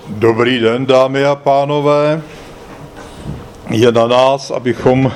Dobrý den, dámy a pánové. Je na nás, abychom,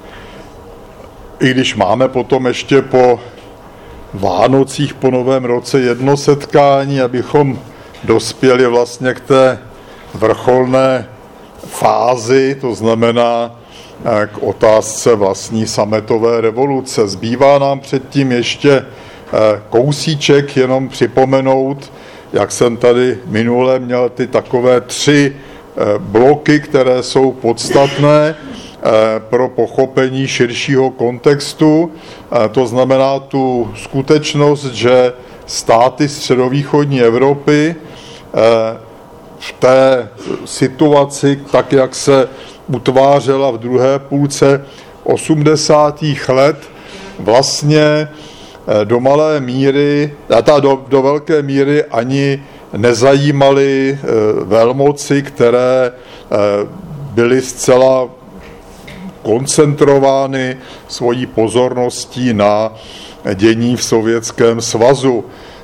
i když máme potom ještě po Vánocích, po Novém roce jedno setkání, abychom dospěli vlastně k té vrcholné fázi, to znamená k otázce vlastní sametové revoluce. Zbývá nám předtím ještě kousíček, jenom připomenout, jak jsem tady minule měl ty takové 3 bloky, které jsou podstatné pro pochopení širšího kontextu. To znamená tu skutečnost, že státy středovýchodní Evropy v té situaci, tak jak se utvářela v druhé půlce 80. let, vlastně do malé míry, do velké míry ani nezajímaly velmoci, které byly zcela koncentrovány svojí pozorností na dění v Sovětském svazu.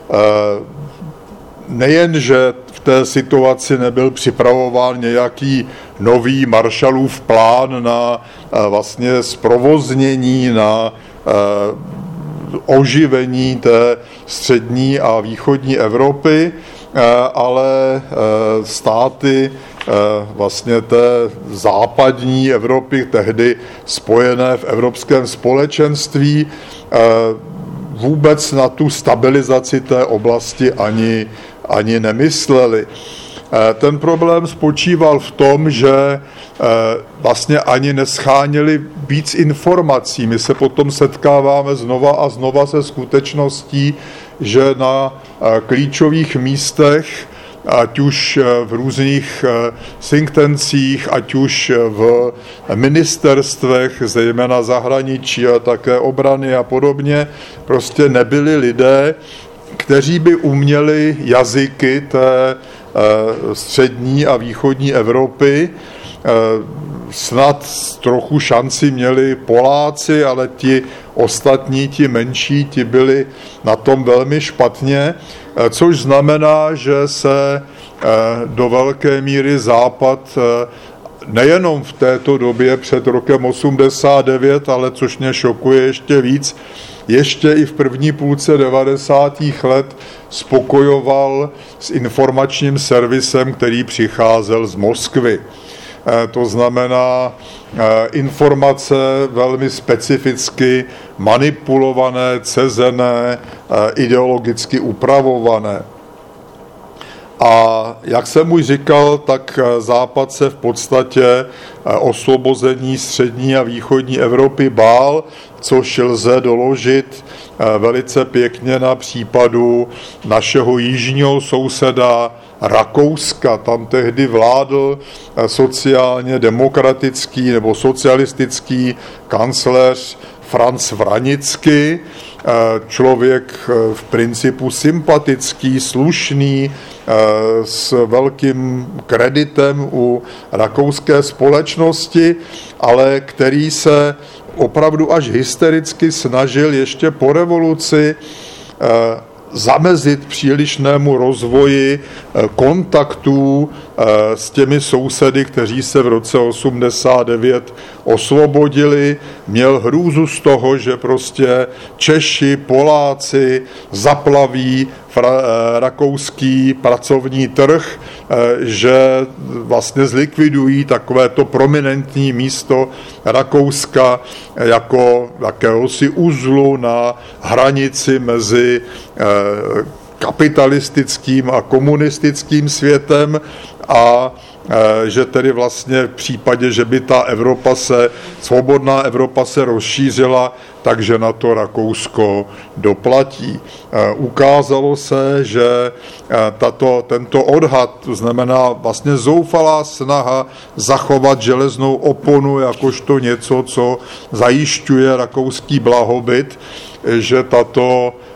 Nejen, že v té situaci nebyl připravován nějaký nový Marshallův plán na vlastně zprovoznění, na oživení té střední a východní Evropy, ale státy vlastně té západní Evropy, tehdy spojené v Evropském společenství, vůbec na tu stabilizaci té oblasti ani nemysleli. Ten problém spočíval v tom, že vlastně ani nescháněli víc informací. My se potom setkáváme znova a znova se skutečností, že na klíčových místech, ať už v různých think tancích, ať už v ministerstvech, zejména zahraničí a také obrany a podobně, prostě nebyli lidé, kteří by uměli jazyky té střední a východní Evropy. Snad trochu šanci měli Poláci, ale ti ostatní, ti menší, ti byli na tom velmi špatně, což znamená, že se do velké míry Západ nejenom v této době před rokem 89, ale což mě šokuje ještě víc, ještě i v první půlce 90. let spokojoval s informačním servisem, který přicházel z Moskvy. To znamená informace velmi specificky manipulované, cezené, ideologicky upravované. A jak jsem už říkal, tak Západ se v podstatě osvobození střední a východní Evropy bál, což lze doložit velice pěkně na případu našeho jižního souseda Rakouska. Tam tehdy vládl sociálně demokratický nebo socialistický kancléř Franz Vranický, člověk v principu sympatický, slušný, s velkým kreditem u rakouské společnosti, ale který se opravdu až hystericky snažil ještě po revoluci zamezit přílišnému rozvoji kontaktů s těmi sousedy, kteří se v roce 89 osvobodili. Měl hrůzu z toho, že prostě Češi, Poláci zaplaví rakouský pracovní trh, že vlastně zlikvidují takovéto prominentní místo Rakouska jako jakéhosi uzlu na hranici mezi kapitalistickým a komunistickým světem a že tedy vlastně v případě, že by ta svobodná Evropa se rozšířila, takže na to Rakousko doplatí. Ukázalo se, že tento odhad, to znamená vlastně zoufalá snaha zachovat železnou oponu jakožto něco, co zajišťuje rakouský blahobyt, že tato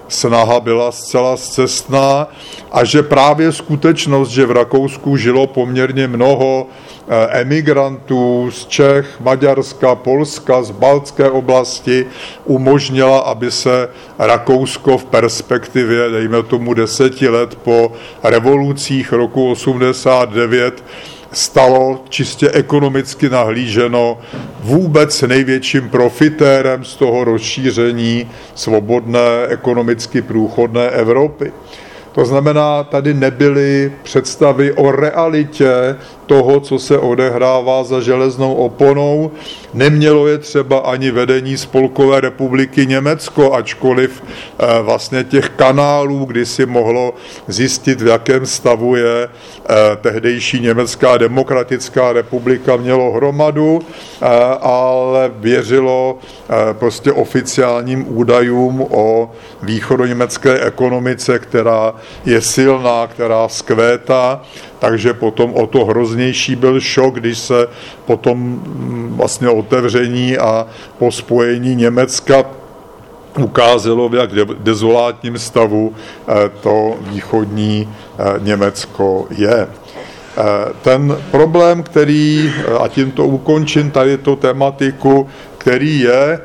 snaha byla zcela scestná a že právě skutečnost, že v Rakousku žilo poměrně mnoho emigrantů z Čech, Maďarska, Polska, z Baltské oblasti, umožnila, aby se Rakousko v perspektivě, dejme tomu 10 let po revolucích roku 89, stalo čistě ekonomicky nahlíženo vůbec největším profitérem z toho rozšíření svobodné, ekonomicky průchodné Evropy. To znamená, tady nebyly představy o realitě toho, co se odehrává za železnou oponou. Nemělo je třeba ani vedení Spolkové republiky Německo, ačkoliv vlastně těch kanálů, kdy si mohlo zjistit, v jakém stavu je tehdejší Německá demokratická republika, mělo hromadu, ale věřilo prostě oficiálním údajům o východoněmecké ekonomice, která je silná, která vzkvétá, takže potom o to hroznější byl šok, když se potom vlastně otevření a po spojení Německa ukázalo, v jak dezolátním stavu to východní Německo je. Ten problém, který, a tímto ukončím tady tu tematiku, který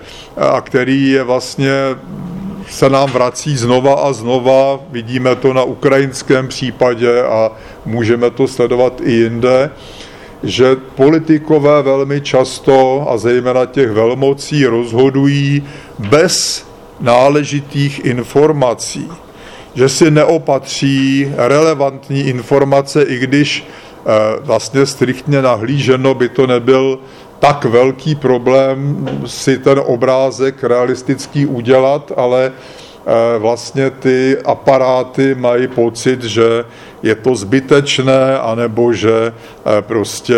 je vlastně se nám vrací znova a znova, vidíme to na ukrajinském případě a můžeme to sledovat i jinde, že politikové velmi často a zejména těch velmocí rozhodují bez náležitých informací, že si neopatří relevantní informace, i když vlastně striktně nahlíženo by to nebyl tak velký problém si ten obrázek realistický udělat, ale vlastně ty aparáty mají pocit, že je to zbytečné, anebo že prostě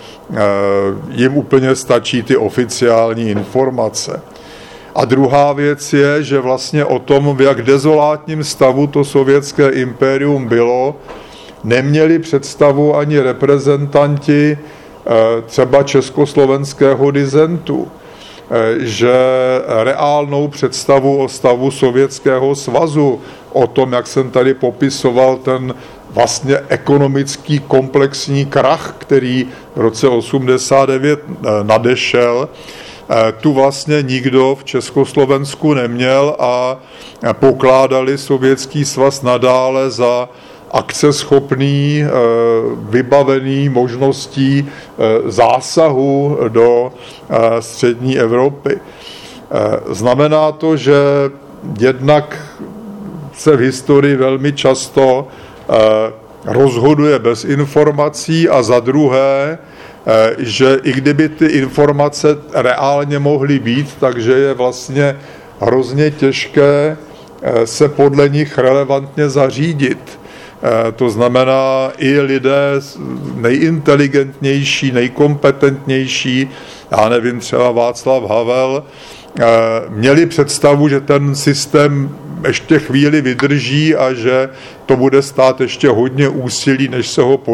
jim úplně stačí ty oficiální informace. A druhá věc je, že vlastně o tom, v jak dezolátním stavu to sovětské impérium bylo, neměli představu ani reprezentanti třeba československého disentu, že reálnou představu o stavu Sovětského svazu, o tom, jak jsem tady popisoval ten vlastně ekonomický komplexní krach, který v roce 89 nadešel, tu vlastně nikdo v Československu neměl a pokládali Sovětský svaz nadále za akceschopný, vybavený možností zásahu do střední Evropy. Znamená to, že jednak se v historii velmi často rozhoduje bez informací a za druhé, že i kdyby ty informace reálně mohly být, takže je vlastně hrozně těžké se podle nich relevantně zařídit. To znamená, i lidé nejinteligentnější, nejkompetentnější, já nevím, třeba Václav Havel, měli představu, že ten systém ještě chvíli vydrží a že to bude stát ještě hodně úsilí, než se ho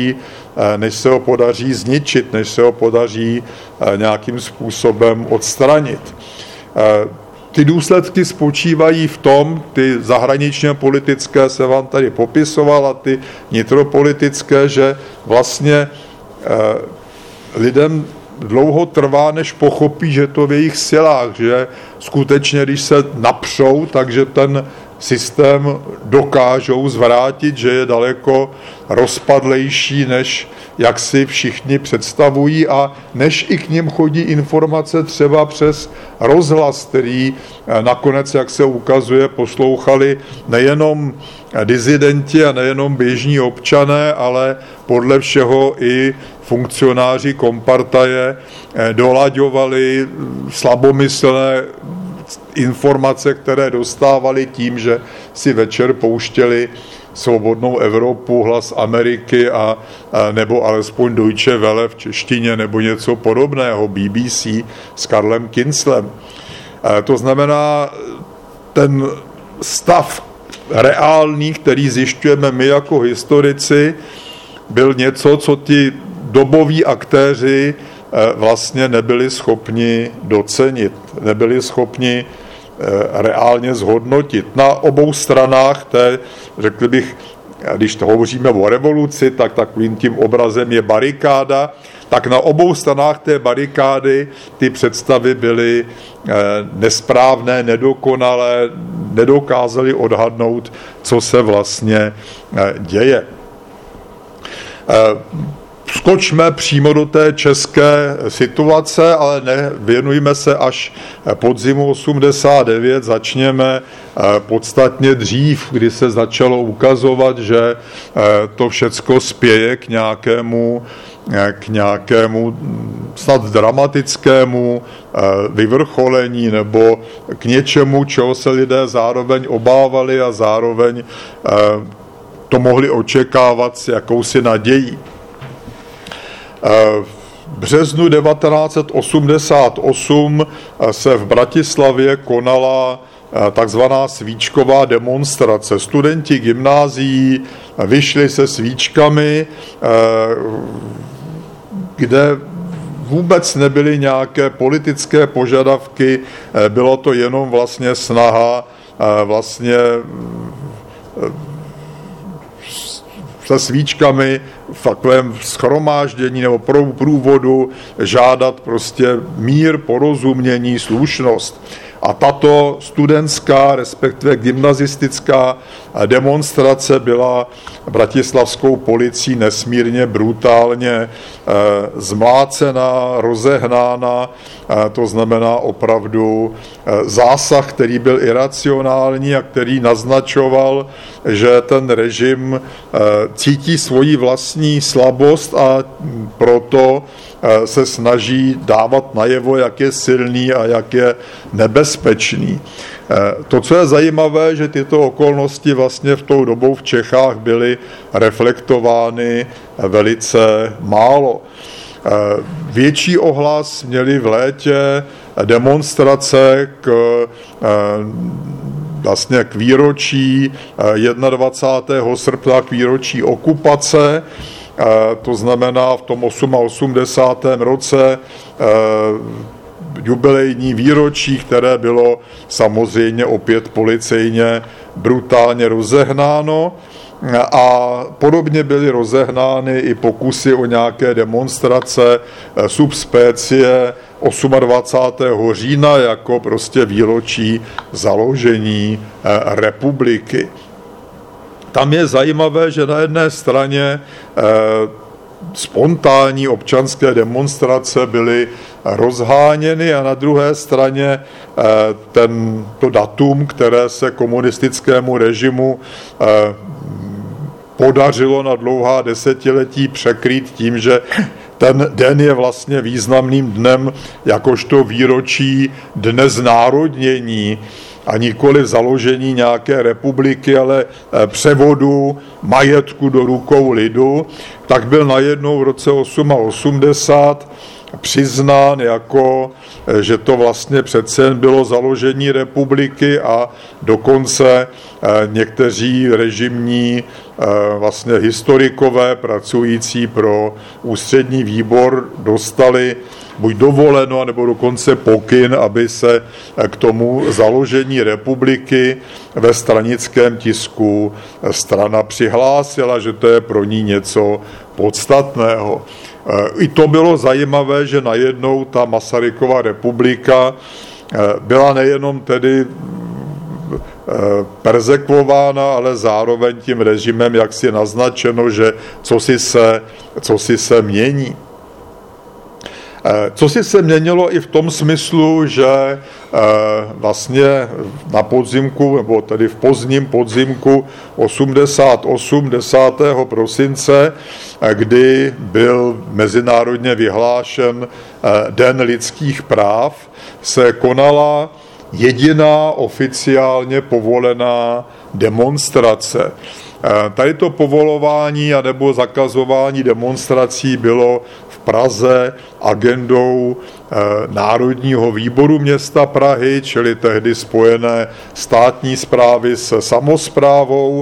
podaří zničit, než se ho podaří nějakým způsobem odstranit. Ty důsledky spočívají v tom, ty zahraničně politické se vám tady popisoval a ty vnitropolitické, že vlastně lidem dlouho trvá, než pochopí, že to v jejich silách, že skutečně, když se napřou, takže ten systém dokážou zvrátit, že je daleko rozpadlejší, než jak si všichni představují a než i k nim chodí informace třeba přes rozhlas, který nakonec, jak se ukazuje, poslouchali nejenom disidenti a nejenom běžní občané, ale podle všeho i funkcionáři kompartaje dolaďovali slabomyslné informace, které dostávali tím, že si večer pouštěli Svobodnou Evropu, Hlas Ameriky a nebo alespoň Deutsche Welle v češtině nebo něco podobného, BBC s Karlem Kinslem. To znamená, ten stav reálný, který zjišťujeme my jako historici, byl něco, co ti doboví aktéři vlastně nebyli schopni docenit, nebyli schopni reálně zhodnotit. Na obou stranách té, řekl bych, když to hovoříme o revoluci, tak takovým tím obrazem je barikáda, tak na obou stranách té barikády ty představy byly nesprávné, nedokonalé, nedokázali odhadnout, co se vlastně děje. Skočme přímo do té české situace, ale nevěnujme se až podzimu 89, začněme podstatně dřív, kdy se začalo ukazovat, že to všecko spěje k nějakému snad dramatickému vyvrcholení nebo k něčemu, čeho se lidé zároveň obávali a zároveň to mohli očekávat s jakousi nadějí. V březnu 1988 se v Bratislavě konala takzvaná svíčková demonstrace. Studenti gymnázií vyšli se svíčkami, kde vůbec nebyly nějaké politické požadavky, bylo to jenom vlastně snaha se svíčkami v takovém shromáždění nebo průvodu žádat prostě mír, porozumění, slušnost. A tato studentská, respektive gymnazistická demonstrace byla bratislavskou policií nesmírně brutálně zmlácená, rozehnána, to znamená opravdu zásah, který byl iracionální a který naznačoval, že ten režim cítí svoji vlastní slabost a proto se snaží dávat najevo, jak je silný a jak je nebezpečný. To, co je zajímavé, že tyto okolnosti vlastně v tou dobou v Čechách byly reflektovány velice málo. Větší ohlas měly v létě demonstrace vlastně k výročí 21. srpna, k výročí okupace, to znamená v tom 88. roce jubilejní výročí, které bylo samozřejmě opět policejně brutálně rozehnáno, a podobně byly rozehnány i pokusy o nějaké demonstrace sub specie 28. října jako prostě výročí založení republiky. Tam je zajímavé, že na jedné straně spontánní občanské demonstrace byly rozháněny a na druhé straně to datum, které se komunistickému režimu podařilo na dlouhá desetiletí překrýt tím, že ten den je vlastně významným dnem jakožto výročí dne znárodnění a nikoli založení nějaké republiky, ale převodu majetku do rukou lidu, tak byl najednou v roce 88 přiznán jako, že to vlastně přece jen bylo založení republiky a dokonce někteří režimní vlastně historikové pracující pro ústřední výbor dostali buď dovoleno, nebo dokonce pokyn, aby se k tomu založení republiky ve stranickém tisku strana přihlásila, že to je pro ní něco podstatného. I to bylo zajímavé, že najednou ta Masarykova republika byla nejenom tedy perzekvována, ale zároveň tím režimem jaksi naznačeno, že cosi se mění. Cosi se měnilo i v tom smyslu, že vlastně na podzimku, nebo tedy v pozdním podzimku 88. 10. prosince, kdy byl mezinárodně vyhlášen Den lidských práv, se konala jediná oficiálně povolená demonstrace. Tady to povolování anebo zakazování demonstrací bylo v Praze agendou Národního výboru města Prahy, čili tehdy spojené státní správy se samosprávou,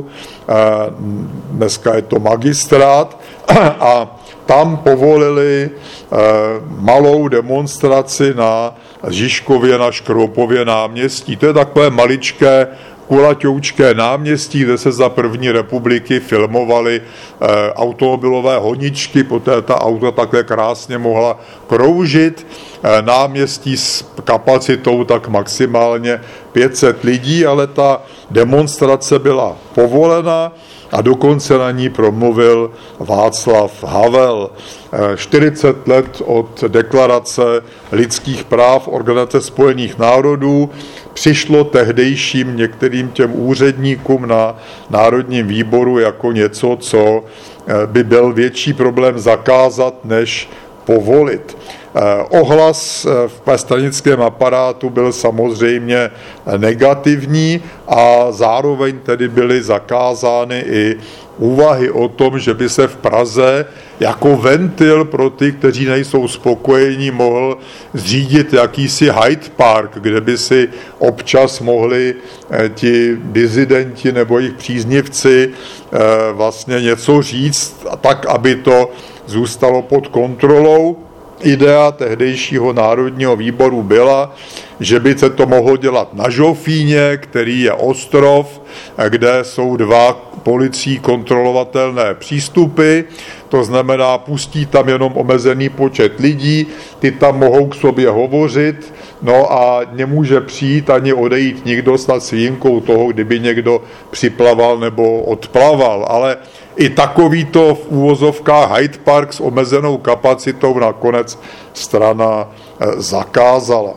dneska je to magistrát, a tam povolili malou demonstraci na Žižkově na Škropově náměstí. To je takové maličké kulaťoučké náměstí, kde se za první republiky filmovaly automobilové honičky, poté ta auta takhle krásně mohla kroužit. Náměstí s kapacitou tak maximálně 500 lidí, ale ta demonstrace byla povolena a dokonce na ní promluvil Václav Havel. 40 let od deklarace lidských práv Organizace spojených národů přišlo tehdejším některým těm úředníkům na Národním výboru jako něco, co by byl větší problém zakázat, než povolit. Ohlas v stranickém aparátu byl samozřejmě negativní a zároveň tedy byly zakázány i úvahy o tom, že by se v Praze jako ventil pro ty, kteří nejsou spokojení, mohl zřídit jakýsi Hyde Park, kde by si občas mohli ti dizidenti nebo jejich příznivci vlastně něco říct, tak, aby to zůstalo pod kontrolou. Idea tehdejšího Národního výboru byla, že by se to mohlo dělat na Žofíně, který je ostrov, kde jsou 2 policií kontrolovatelné přístupy, to znamená, pustí tam jenom omezený počet lidí, ty tam mohou k sobě hovořit, no a nemůže přijít ani odejít nikdo, snad s výjimkou toho, kdyby někdo připlaval nebo odplaval, ale i takovýto v úvozovkách Hyde Park s omezenou kapacitou nakonec strana zakázala.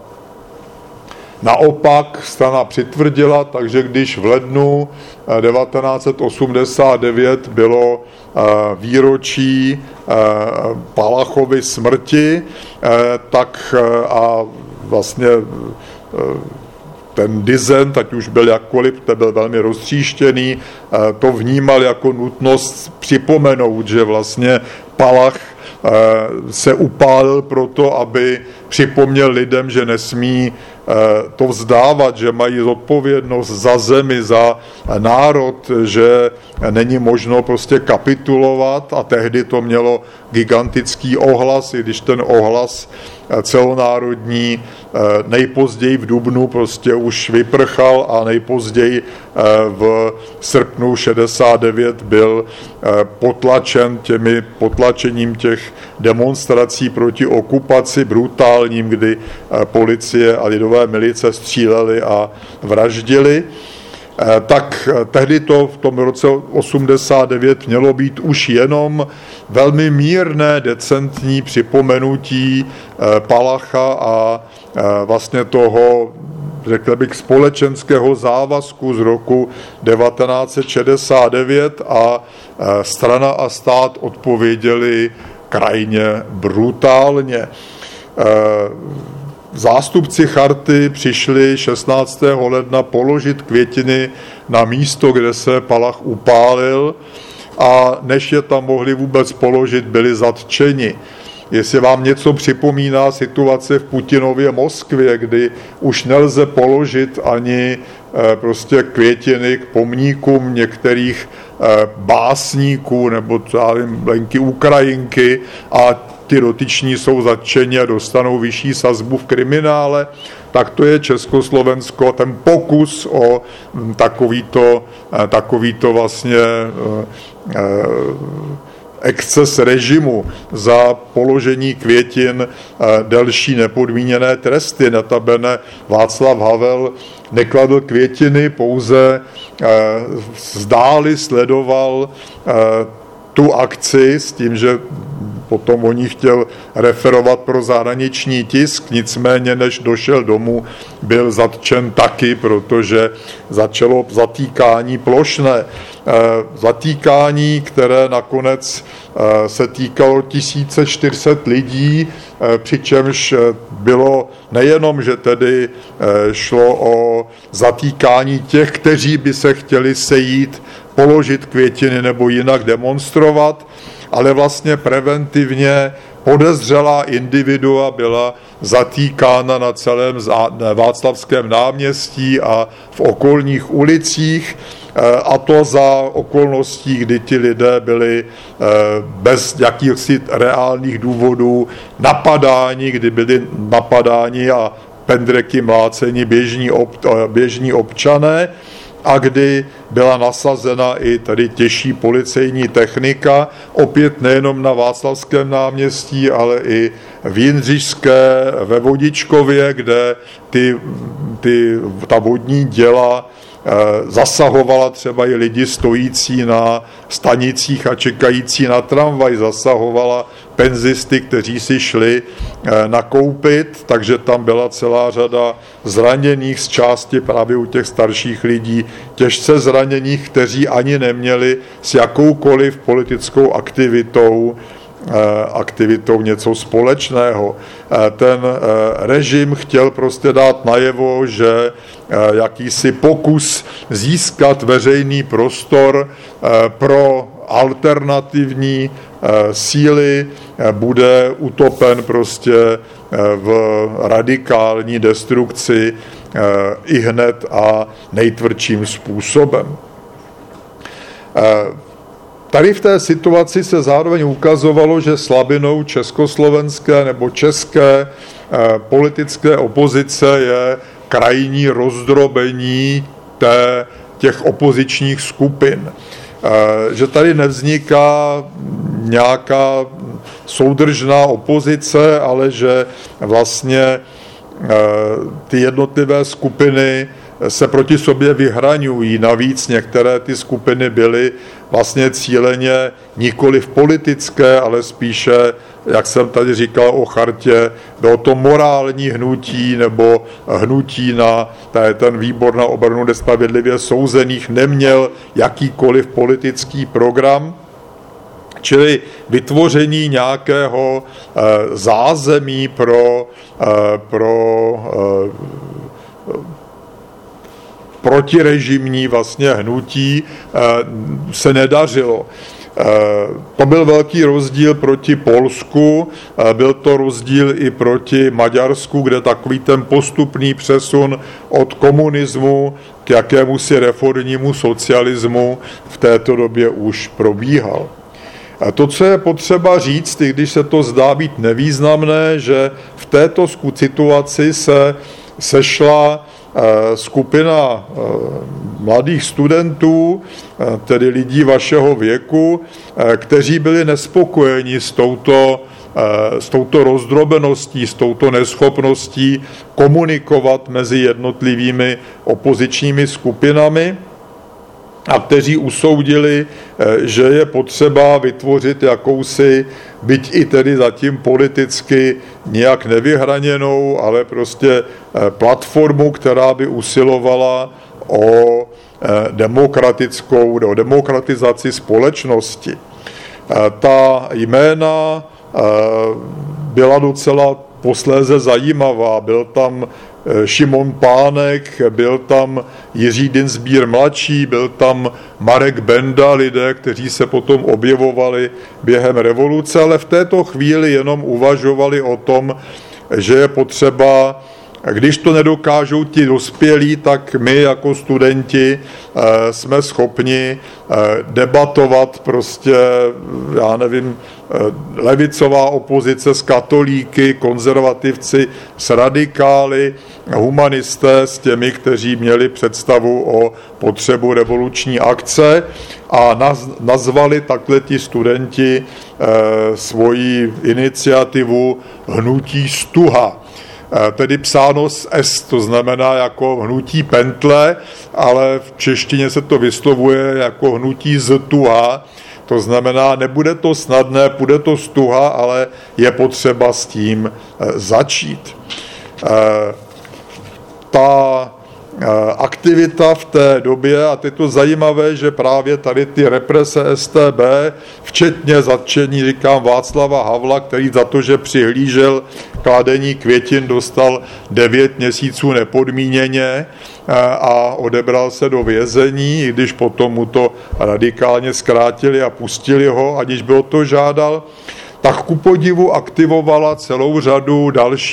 Naopak strana přitvrdila, takže když v lednu 1989 bylo výročí Palachovy smrti, tak a vlastně ten dizent, ať už byl jakkoliv, to byl velmi roztříštěný, to vnímal jako nutnost připomenout, že vlastně Palach se upálil proto, aby připomněl lidem, že nesmí to vzdávat, že mají zodpovědnost za zemi, za národ, že není možno prostě kapitulovat, a tehdy to mělo gigantický ohlas, i když ten ohlas celonárodní nejpozději v dubnu prostě už vyprchal a nejpozději v srpnu 69 byl potlačením těch demonstrací proti okupaci brutálním, kdy policie a lidové milice střílely a vraždili. Tak tehdy to v tom roce 89 mělo být už jenom velmi mírné, decentní připomenutí Palacha a vlastně toho, řekl bych, společenského závazku z roku 1969, a strana a stát odpověděli krajně brutálně. Zástupci charty přišli 16. ledna položit květiny na místo, kde se Palach upálil, a než je tam mohli vůbec položit, byli zatčeni. Jestli vám něco připomíná situace v Putinově Moskvě, kdy už nelze položit ani prostě květiny k pomníkům některých básníků nebo Lenky Ukrajinky, a ty dotyční jsou zatčeni a dostanou vyšší sazbu v kriminále, tak to je Československo, ten pokus o takovýto vlastně exces režimu za položení květin delší nepodmíněné tresty. Notabene Václav Havel nekladl květiny, pouze zdáli sledoval tu akci s tím, že potom o ní chtěl referovat pro zahraniční tisk, nicméně než došel domů, byl zatčen taky, protože začalo zatýkání plošné. Zatýkání, které nakonec se týkalo 1400 lidí, přičemž bylo nejenom, že tedy šlo o zatýkání těch, kteří by se chtěli sejít položit květiny nebo jinak demonstrovat, ale vlastně preventivně podezřelá individua byla zatýkána na celém Václavském náměstí a v okolních ulicích, a to za okolností, kdy ti lidé byli bez jakýchsi reálných důvodů napadáni, kdy byli napadáni a pendreky mláceni běžní občané, a kdy byla nasazena i tady těžší policejní technika, opět nejenom na Václavském náměstí, ale i v Jindřišské, ve Vodičkově, kde ta vodní děla zasahovala třeba i lidi stojící na stanicích a čekající na tramvaj, zasahovala penzisty, kteří si šli nakoupit, takže tam byla celá řada zraněných, z části právě u těch starších lidí, těžce zraněných, kteří ani neměli s jakoukoliv politickou aktivitou něco společného. Ten režim chtěl prostě dát najevo, že jakýsi pokus získat veřejný prostor pro alternativní síly bude utopen prostě v radikální destrukci ihned a nejtvrdším způsobem. Tady v té situaci se zároveň ukazovalo, že slabinou československé nebo české politické opozice je krajní rozdrobení těch opozičních skupin. Že tady nevzniká nějaká soudržná opozice, ale že vlastně ty jednotlivé skupiny se proti sobě vyhraňují. Navíc některé ty skupiny byly vlastně cíleně nikoli v politické, ale spíše, jak jsem tady říkal o chartě, bylo to morální hnutí nebo hnutí na ten výbor na obranu nespravedlivě souzených neměl jakýkoliv politický program, čili vytvoření nějakého zázemí pro protirežimní vlastně hnutí se nedařilo. To byl velký rozdíl proti Polsku, byl to rozdíl i proti Maďarsku, kde takový ten postupný přesun od komunismu k jakémusi reformnímu socialismu v této době už probíhal. A to, co je potřeba říct, i když se to zdá být nevýznamné, že v této situaci se sešla skupina mladých studentů, tedy lidí vašeho věku, kteří byli nespokojeni s touto rozdrobeností, s touto neschopností komunikovat mezi jednotlivými opozičními skupinami a kteří usoudili, že je potřeba vytvořit jakousi, byť i tedy zatím politicky nějak nevyhraněnou, ale prostě platformu, která by usilovala o demokratizaci společnosti. Ta jména byla docela posléze zajímavá. Byl tam Šimon Pánek, byl tam Jiří Dienstbier mladší, byl tam Marek Benda, lidé, kteří se potom objevovali během revoluce, ale v této chvíli jenom uvažovali o tom, že je potřeba, když to nedokážou ti dospělí, tak my jako studenti jsme schopni debatovat prostě, já nevím, levicová opozice s katolíky, konzervativci s radikály, humanisté s těmi, kteří měli představu o potřebu revoluční akce a nazvali takhle ti studenti svoji iniciativu Hnutí Stuha. Tedy psáno s S, to znamená jako hnutí pentle, ale v češtině se to vyslovuje jako hnutí Ztuha, to znamená, nebude to snadné, bude to stuha, ale je potřeba s tím začít. Ta aktivita v té době, a je to zajímavé, že právě tady ty represe StB, včetně zatčení, říkám, Václava Havla, který za to, že přihlížel kladení květin, dostal 9 měsíců nepodmíněně, a odebral se do vězení, i když potom mu to radikálně zkrátili a pustili ho, aniž by o to žádal, tak ku podivu aktivovala celou řadu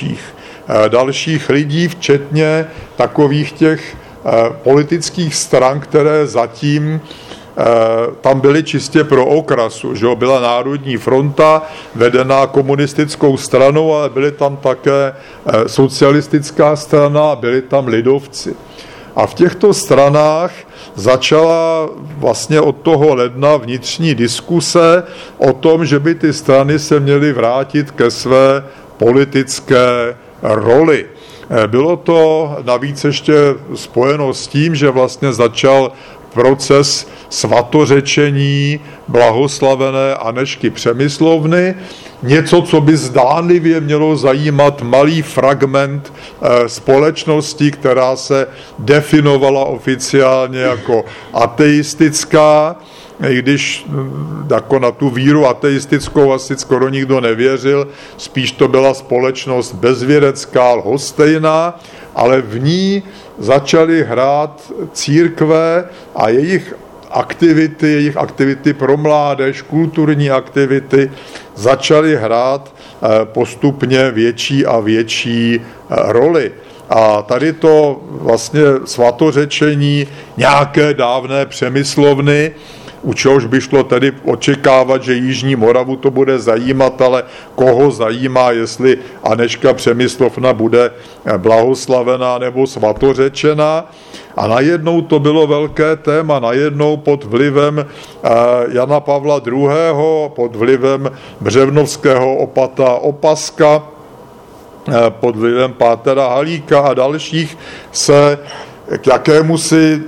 dalších lidí, včetně takových těch politických stran, které zatím tam byly čistě pro okrasu, že byla Národní fronta, vedená komunistickou stranou, ale byly tam také socialistická strana a byli tam lidovci. A v těchto stranách začala vlastně od toho ledna vnitřní diskuse o tom, že by ty strany se měly vrátit ke své politické roli. Bylo to navíc ještě spojeno s tím, že vlastně začal proces svatořečení blahoslavené Anežky Přemyslovny, něco, co by zdánlivě mělo zajímat malý fragment společnosti, která se definovala oficiálně jako ateistická, i když jako na tu víru ateistickou asi skoro nikdo nevěřil, spíš to byla společnost bezvěrecká, lhostejná, ale v ní začaly hrát církve a jejich aktivity pro mládež, kulturní aktivity začaly hrát postupně větší a větší roli. A tady to vlastně svatořečení nějaké dávné Přemyslovny, u čehož by šlo tedy očekávat, že Jižní Moravu to bude zajímat, ale koho zajímá, jestli Anežka Přemyslovna bude blahoslavená nebo svatořečená. A najednou to bylo velké téma, najednou pod vlivem Jana Pavla II., pod vlivem břevnovského opata Opaska, pod vlivem pátera Halíka a dalších se k jakémusi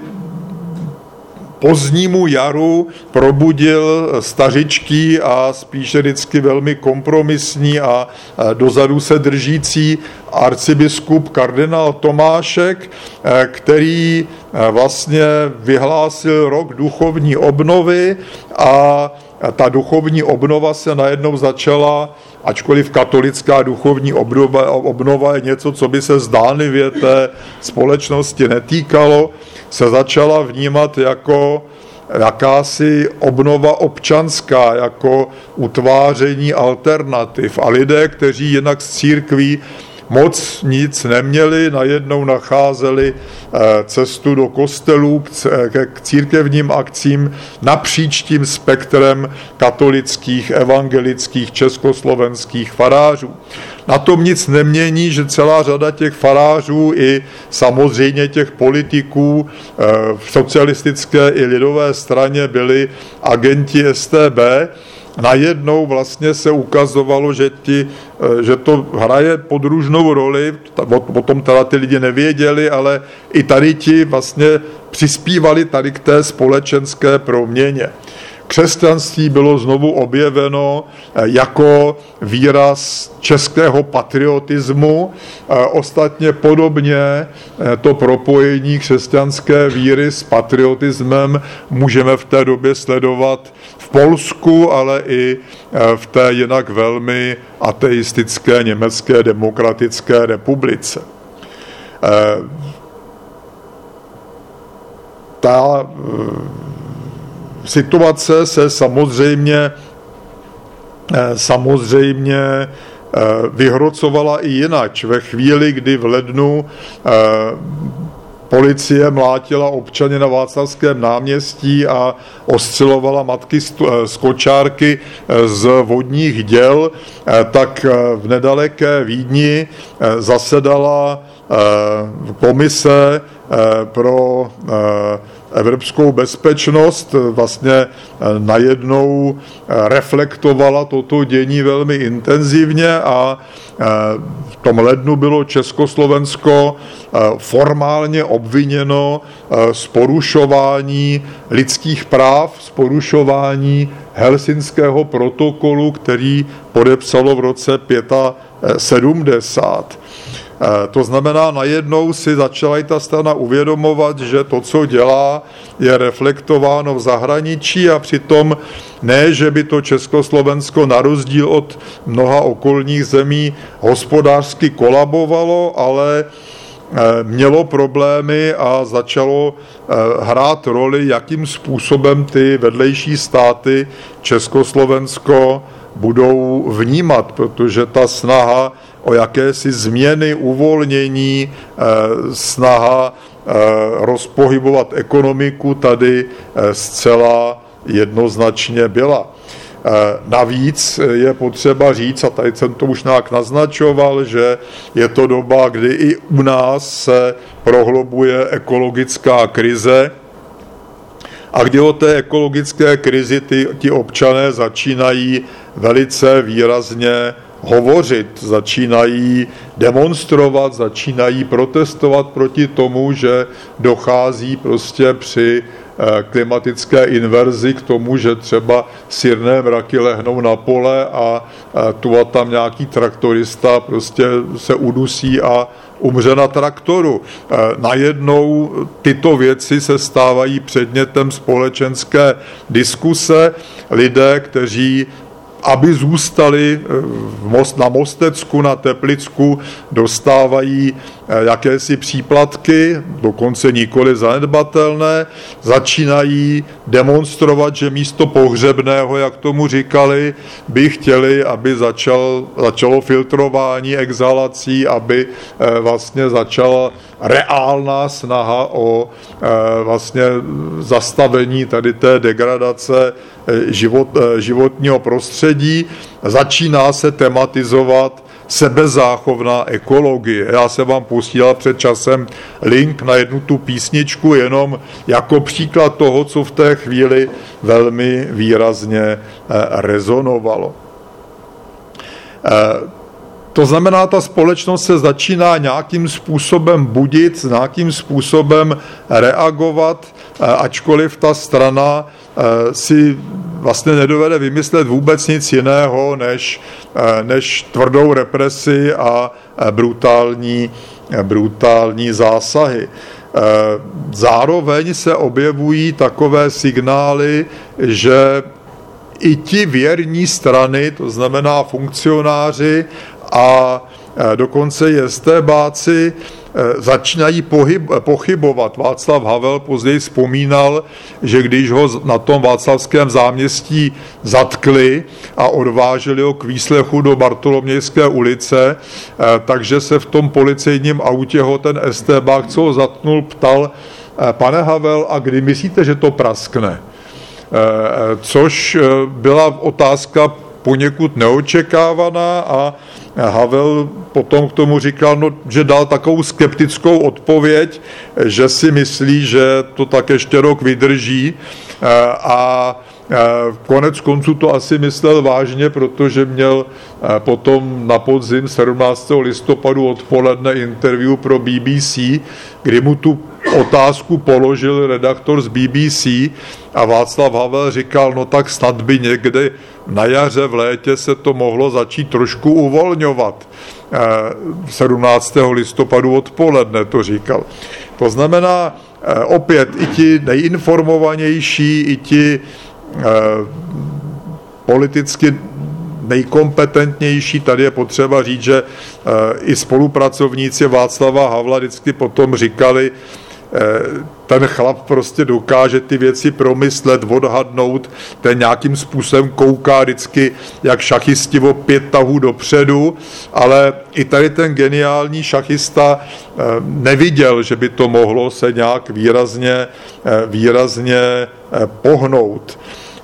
pozdnímu jaru probudil stařičký a spíše vždycky velmi kompromisní a dozadu se držící arcibiskup kardinál Tomášek, který vlastně vyhlásil rok duchovní obnovy a ta duchovní obnova se najednou začala, ačkoliv katolická duchovní obnova je něco, co by se zdánlivě té společnosti netýkalo, se začala vnímat jako jakási obnova občanská, jako utváření alternativ. A lidé, kteří jinak z církví moc nic neměli, najednou nacházeli cestu do kostelů k církevním akcím napříč tím spektrem katolických, evangelických, československých farářů. Na tom nic nemění, že celá řada těch farářů i samozřejmě těch politiků v socialistické i lidové straně byli agenti StB. Najednou vlastně se ukazovalo, že to hraje podružnou roli, o tom teda ty lidi nevěděli, ale i tady ti vlastně přispívali tady k té společenské proměně. Křesťanství bylo znovu objeveno jako výraz českého patriotismu. Ostatně podobně to propojení křesťanské víry s patriotismem můžeme v té době sledovat v Polsku, ale i v té jinak velmi ateistické Německé demokratické republice. Ta situace se samozřejmě vyhrocovala i jinak. Ve chvíli, kdy v lednu policie mlátila občany na Václavském náměstí a ostřelovala matky z kočárky z vodních děl, tak v nedaleké Vídni zasedala komise pro evropskou bezpečnost, vlastně najednou reflektovala toto dění velmi intenzivně a v tom lednu bylo Československo formálně obviněno z porušování lidských práv, z porušování Helsinského protokolu, který podepsalo v roce 75. To znamená, najednou si začala i ta strana uvědomovat, že to, co dělá, je reflektováno v zahraničí a přitom ne, že by to Československo na rozdíl od mnoha okolních zemí hospodářsky kolabovalo, ale mělo problémy a začalo hrát roli, jakým způsobem ty vedlejší státy Československo budou vnímat, protože ta snaha o jakési změny, uvolnění, snaha rozpohybovat ekonomiku tady zcela jednoznačně byla. Navíc je potřeba říct, a tady jsem to už nějak naznačoval, že je to doba, kdy i u nás se prohlubuje ekologická krize a kdy o té ekologické krizi ti občané začínají velice výrazně hovořit, začínají demonstrovat, začínají protestovat proti tomu, že dochází prostě při klimatické inverzi k tomu, že třeba sirné mraky lehnou na pole a tu a tam nějaký traktorista prostě se udusí a umře na traktoru. Najednou tyto věci se stávají předmětem společenské diskuse. Lidé, kteří aby zůstali na Mostecku, na Teplicku, dostávají jakési příplatky, dokonce nikoli zanedbatelné, začínají demonstrovat, že místo pohřebného, jak tomu říkali, by chtěli, aby začalo filtrování exhalací, aby vlastně začala reálná snaha o vlastně zastavení tady té degradace životního prostředí. Začíná se tematizovat sebezáchovná ekologie. Já jsem vám posílal před časem link na jednu tu písničku jenom jako příklad toho, co v té chvíli velmi výrazně rezonovalo. To znamená, ta společnost se začíná nějakým způsobem budit, nějakým způsobem reagovat, ačkoliv ta strana si vlastně nedovede vymyslet vůbec nic jiného, než tvrdou represi a brutální zásahy. Zároveň se objevují takové signály, že i ti věrní strany, to znamená funkcionáři a dokonce i estébáci, začínají pochybovat. Václav Havel později vzpomínal, že když ho na tom Václavském záměstí zatkli a odváželi ho k výslechu do Bartolomějské ulice, takže se v tom policejním autě ho ten estébák, co ho zatknul, ptal: pane Havel, a kdy myslíte, že to praskne? Což byla otázka poněkud neočekávaná a Havel potom k tomu říkal, že dal takovou skeptickou odpověď, že si myslí, že to tak ještě rok vydrží a konec konců to asi myslel vážně, protože měl potom na podzim 17. listopadu odpoledne interview pro BBC, kdy mu tu otázku položil redaktor z BBC a Václav Havel říkal, no tak snad by někdy na jaře, v létě se to mohlo začít trošku uvolňovat. 17. listopadu odpoledne to říkal. To znamená, opět i ti nejinformovanější, i ti politicky nejkompetentnější, tady je potřeba říct, že i spolupracovníci Václava Havla vždycky potom říkali, ten chlap prostě dokáže ty věci promyslet, odhadnout, ten nějakým způsobem kouká vždycky jak šachisti o 5 tahů dopředu, ale i tady ten geniální šachista neviděl, že by to mohlo se nějak výrazně pohnout.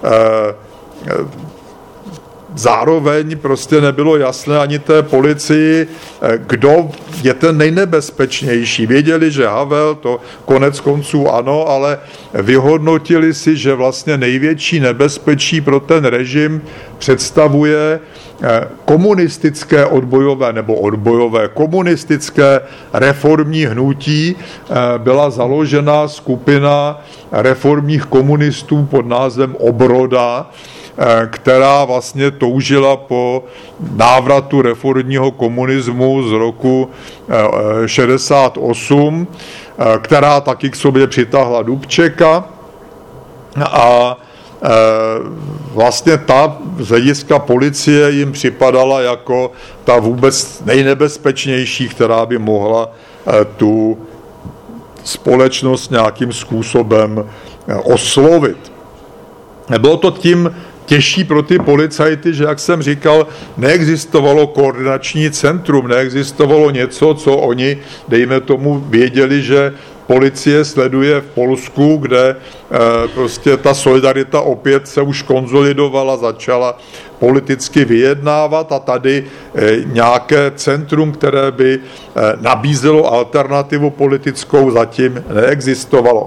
Zároveň prostě nebylo jasné ani té policii, kdo je ten nejnebezpečnější. Věděli, že Havel, to konec konců ano, ale vyhodnotili si, že vlastně největší nebezpečí pro ten režim představuje komunistické odbojové komunistické reformní hnutí. Byla založena skupina reformních komunistů pod názvem Obroda, která vlastně toužila po návratu reformního komunismu z roku 68, která taky k sobě přitáhla Dubčeka a vlastně ta z hlediska policie jim připadala jako ta vůbec nejnebezpečnější, která by mohla tu společnost nějakým způsobem oslovit. Bylo to tím těžší pro ty policajty, že, jak jsem říkal, neexistovalo koordinační centrum, neexistovalo něco, co oni, dejme tomu, věděli, že policie sleduje v Polsku, kde prostě ta solidarita opět se už konzolidovala, začala politicky vyjednávat a tady nějaké centrum, které by nabízelo alternativu politickou, zatím neexistovalo.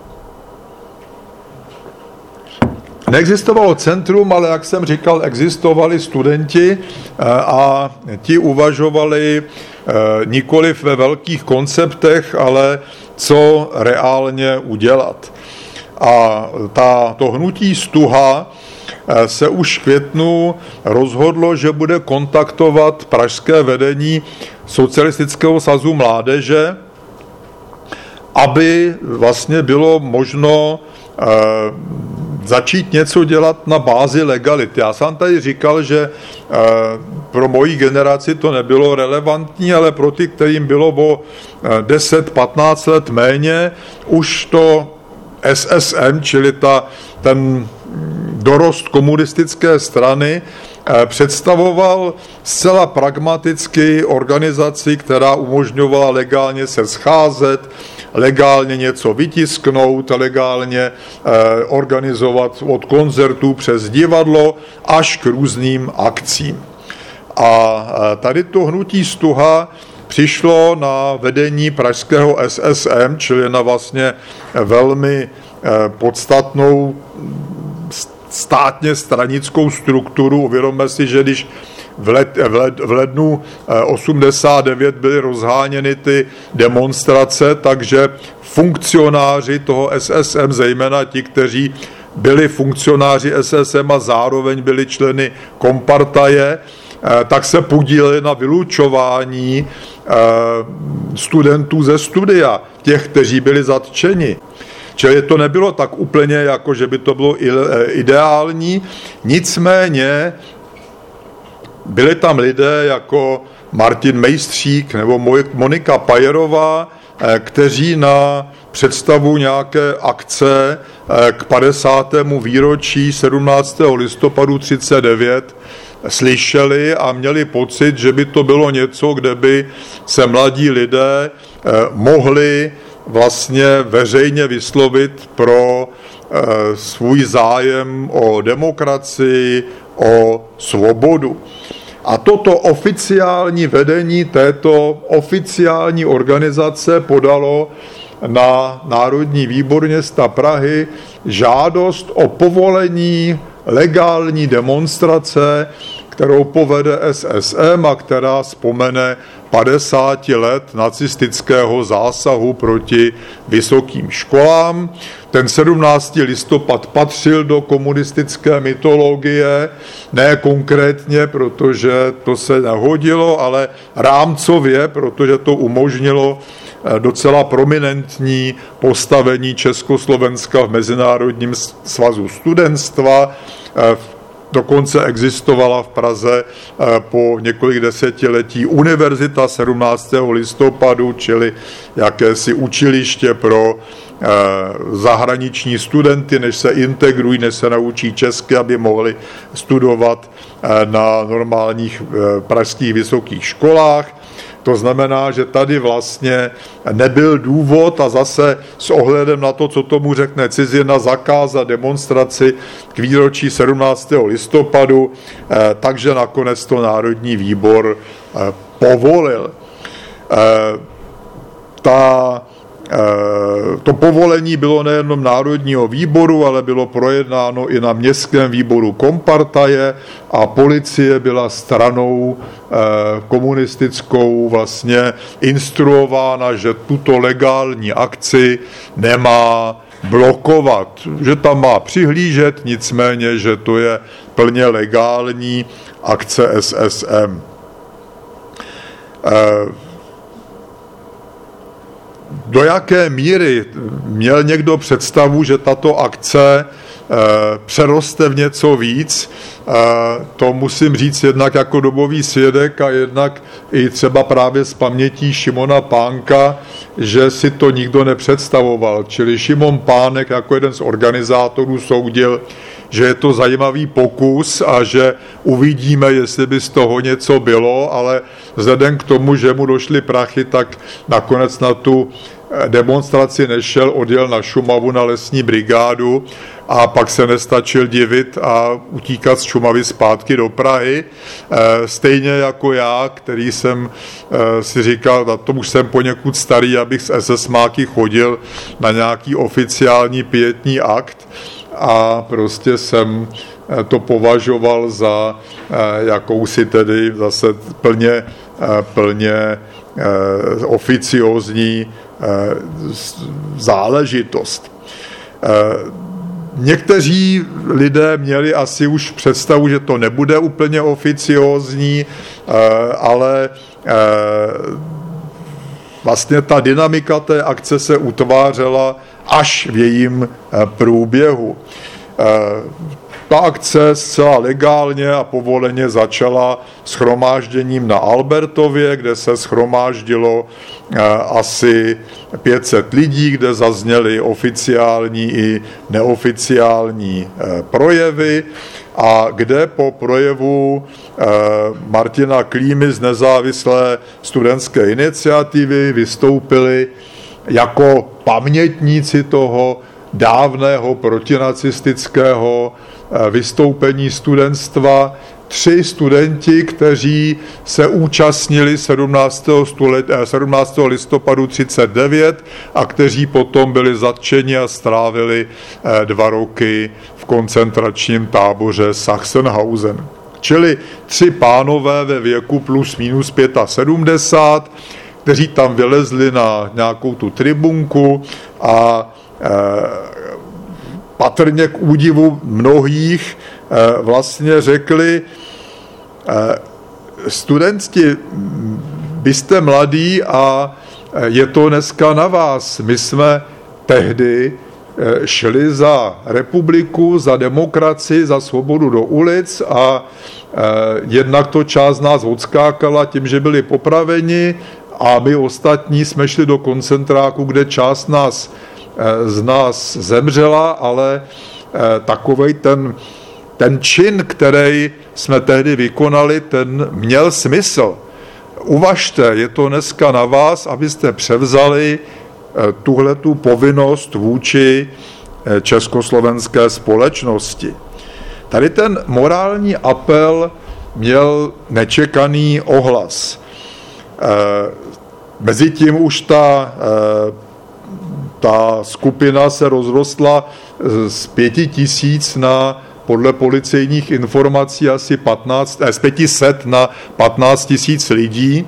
Neexistovalo centrum, ale jak jsem říkal, existovali studenti a ti uvažovali nikoliv ve velkých konceptech, ale co reálně udělat. A to hnutí Stuha se už v květnu rozhodlo, že bude kontaktovat pražské vedení Socialistického svazu mládeže, aby vlastně bylo možno začít něco dělat na bázi legality. Já jsem tady říkal, že pro moji generaci to nebylo relevantní, ale pro ty, kterým bylo o 10-15 let méně, už to SSM, čili ten dorost komunistické strany, představoval zcela pragmaticky organizaci, která umožňovala legálně se scházet, legálně něco vytisknout, legálně organizovat od koncertů přes divadlo až k různým akcím. A tady to hnutí Stuha přišlo na vedení pražského SSM, čili na vlastně velmi podstatnou státně stranickou strukturu. Uvědomme si, že když v lednu 89 byly rozháněny ty demonstrace, takže funkcionáři toho SSM, zejména ti, kteří byli funkcionáři SSM a zároveň byli členy kompartaje, tak se podíleli na vylučování studentů ze studia, těch, kteří byli zatčeni. Čili to nebylo tak úplně, jako že by to bylo ideální, nicméně byli tam lidé jako Martin Mejstřík nebo Monika Pajerová, kteří na představu nějaké akce k 50. výročí 17. listopadu 1939 slyšeli a měli pocit, že by to bylo něco, kde by se mladí lidé mohli vlastně veřejně vyslovit pro svůj zájem o demokracii, o svobodu. A toto oficiální vedení této oficiální organizace podalo na Národní výbor města Prahy žádost o povolení legální demonstrace, kterou povede SSM a která vzpomene 50 let nacistického zásahu proti vysokým školám. Ten 17. listopad patřil do komunistické mytologie, ne konkrétně, protože to se nehodilo, ale rámcově, protože to umožnilo docela prominentní postavení Československa v Mezinárodním svazu studentstva. Dokonce existovala v Praze po několik desetiletí univerzita 17. listopadu, čili jakési učiliště pro zahraniční studenty, než se integrují, než se naučí česky, aby mohli studovat na normálních pražských vysokých školách. To znamená, že tady vlastně nebyl důvod a zase s ohledem na to, co tomu řekne cizina, zakázat demonstraci k výročí 17. listopadu, takže nakonec to Národní výbor povolil. To povolení bylo nejenom Národního výboru, ale bylo projednáno i na městském výboru kompartaje a policie byla stranou komunistickou vlastně instruována, že tuto legální akci nemá blokovat, že tam má přihlížet, nicméně, že to je plně legální akce SSM. Do jaké míry měl někdo představu, že tato akce přeroste v něco víc. To musím říct jednak jako dobový svědek a jednak i třeba právě z pamětí Šimona Pánka, že si to nikdo nepředstavoval. Čili Šimon Pánek jako jeden z organizátorů soudil, že je to zajímavý pokus a že uvidíme, jestli by z toho něco bylo, ale vzhledem k tomu, že mu došly prachy, tak nakonec na tu demonstraci nešel, odjel na Šumavu na lesní brigádu a pak se nestačil divit a utíkat z Šumavy zpátky do Prahy. Stejně jako já, který jsem si říkal, na tom už jsem poněkud starý, abych s SS-máky chodil na nějaký oficiální pietní akt a prostě jsem to považoval za jakousi tedy zase plně oficiózní záležitost. Někteří lidé měli asi už představu, že to nebude úplně oficiózní, ale vlastně ta dynamika té akce se utvářela až v jejím průběhu. Ta akce zcela legálně a povoleně začala shromážděním na Albertově, kde se shromáždilo asi 500 lidí, kde zazněly oficiální i neoficiální projevy a kde po projevu Martina Klímy z nezávislé studentské iniciativy vystoupili jako pamětníci toho dávného protinacistického vystoupení studentstva 3 studenti, kteří se účastnili 17. listopadu 1939 a kteří potom byli zatčeni a strávili 2 roky v koncentračním táboře Sachsenhausen. Čili 3 pánové ve věku plus minus 75, kteří tam vylezli na nějakou tu tribunku a patrně k údivu mnohých vlastně řekli: studenti, vy jste mladí a je to dneska na vás. My jsme tehdy šli za republiku, za demokracii, za svobodu do ulic a jednak to část nás odskákala tím, že byli popraveni a my ostatní jsme šli do koncentráku, kde část z nás zemřela, ale takovej ten čin, který jsme tehdy vykonali, ten měl smysl. Uvažte, je to dneska na vás, abyste převzali tuhletu povinnost vůči československé společnosti. Tady ten morální apel měl nečekaný ohlas. Mezitím už ta skupina se rozrostla z 5 000 na, podle policejních informací, asi z 500 na 15 000 lidí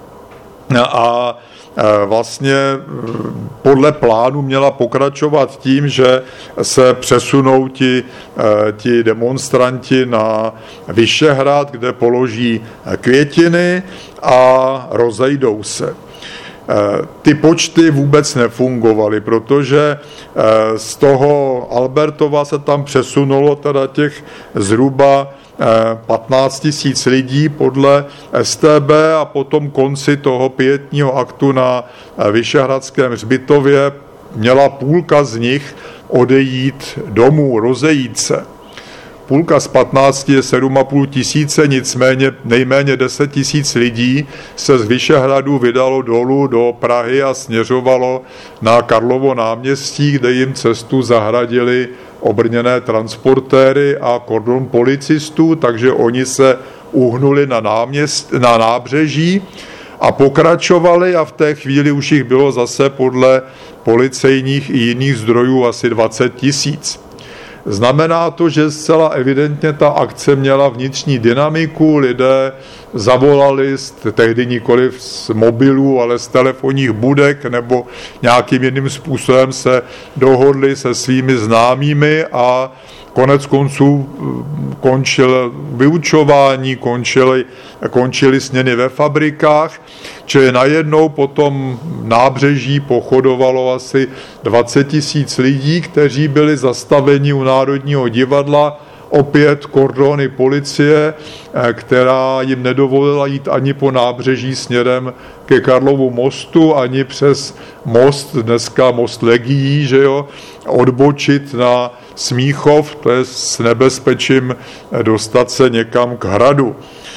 a vlastně podle plánu měla pokračovat tím, že se přesunou ti demonstranti na Vyšehrad, kde položí květiny a rozejdou se. Ty počty vůbec nefungovaly, protože z toho Albertova se tam přesunulo teda těch zhruba 15 000 lidí podle StB a potom konci toho pietního aktu na Vyšehradském hřbitově měla půlka z nich odejít domů, rozejít se. Půlka z 15 je 7,5 tisíce, nicméně nejméně 10 000 lidí se z Vyšehradu vydalo dolů do Prahy a směřovalo na Karlovo náměstí, kde jim cestu zahradili obrněné transportéry a kordon policistů, takže oni se uhnuli na nábřeží a pokračovali a v té chvíli už jich bylo zase podle policejních i jiných zdrojů asi 20 000. Znamená to, že zcela evidentně ta akce měla vnitřní dynamiku, lidé zavolali tehdy nikoliv z mobilů, ale z telefonních budek nebo nějakým jiným způsobem se dohodli se svými známými a konec konců končil vyučování, končily směny ve fabrikách, čili najednou po tom nábřeží pochodovalo asi 20 000 lidí, kteří byli zastaveni u Národního divadla, opět kordony policie, která jim nedovolila jít ani po nábřeží směrem ke Karlovu mostu, ani přes most, dneska most Legií, že jo, odbočit na Smíchov, to je s nebezpečím dostat se někam k hradu.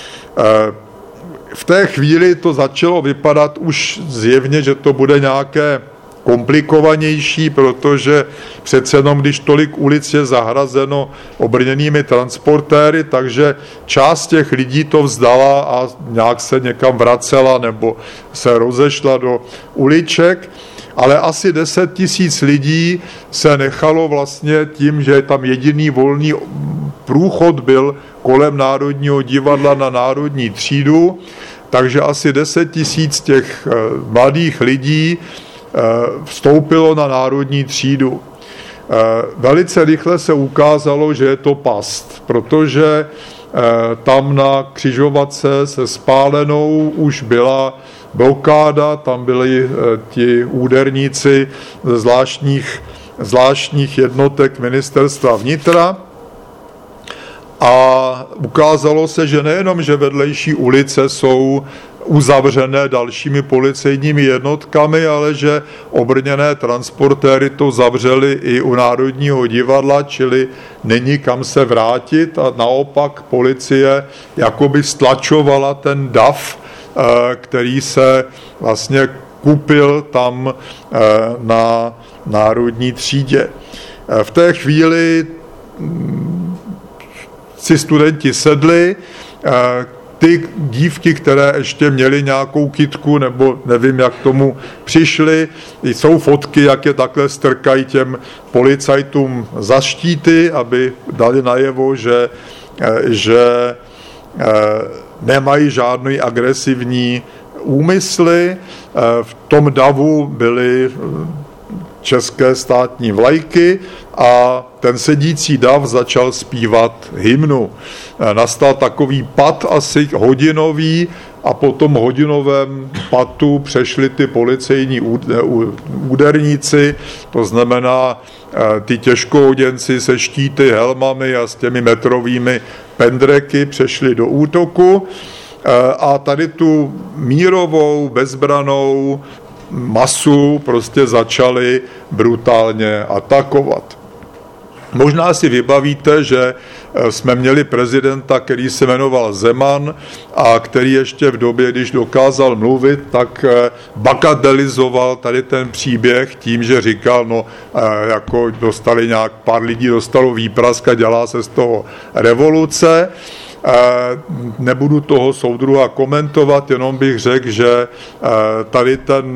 V té chvíli to začalo vypadat už zjevně, že to bude nějaké komplikovanější, protože přece jenom, když tolik ulic je zahrazeno obrněnými transportéry, takže část těch lidí to vzdala a nějak se někam vracela nebo se rozešla do uliček, ale asi 10 000 lidí se nechalo vlastně tím, že tam jediný volný průchod byl kolem Národního divadla na Národní třídu, takže asi 10 000 těch mladých lidí vstoupilo na Národní třídu. Velice rychle se ukázalo, že je to past, protože tam na křižovatce se Spálenou už byla blokáda, tam byli ti úderníci ze zvláštních jednotek ministerstva vnitra a ukázalo se, že nejenom, že vedlejší ulice jsou uzavřené dalšími policejními jednotkami, ale že obrněné transportéry to zavřely i u Národního divadla, čili není kam se vrátit a naopak policie jakoby stlačovala ten dav, který se vlastně kupil tam na Národní třídě. V té chvíli si studenti sedli, ty dívky, které ještě měly nějakou kytku, nebo nevím, jak tomu přišli, jsou fotky, jak je takhle strkají těm policajtům za štíty, aby dali najevo, že nemají žádný agresivní úmysly. V tom davu byly české státní vlajky a ten sedící dav začal zpívat hymnu. Nastal takový pad asi hodinový a po tom hodinovém patu přešli ty policejní úderníci, to znamená ty těžkooděnci se štíty, helmami a s těmi metrovými pendreky přešli do útoku a tady tu mírovou, bezbranou masu prostě začali brutálně atakovat. Možná si vybavíte, že jsme měli prezidenta, který se jmenoval Zeman a který ještě v době, když dokázal mluvit, tak bagatelizoval tady ten příběh tím, že říkal, no jako pár lidí dostalo výprask a dělá se z toho revoluce. Nebudu toho soudruha komentovat, jenom bych řekl, že tady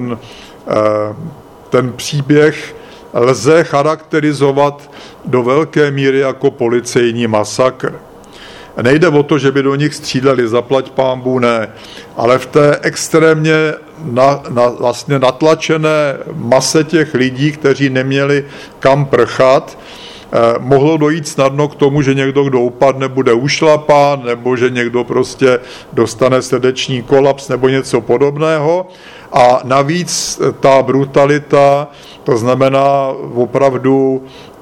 ten příběh lze charakterizovat do velké míry jako policejní masakr. Nejde o to, že by do nich stříleli, zaplať pánbů, ne, ale v té extrémně vlastně natlačené mase těch lidí, kteří neměli kam prchat, mohlo dojít snadno k tomu, že někdo, kdo upadne, bude ušlapán, nebo že někdo prostě dostane srdeční kolaps nebo něco podobného. A navíc ta brutalita, to znamená opravdu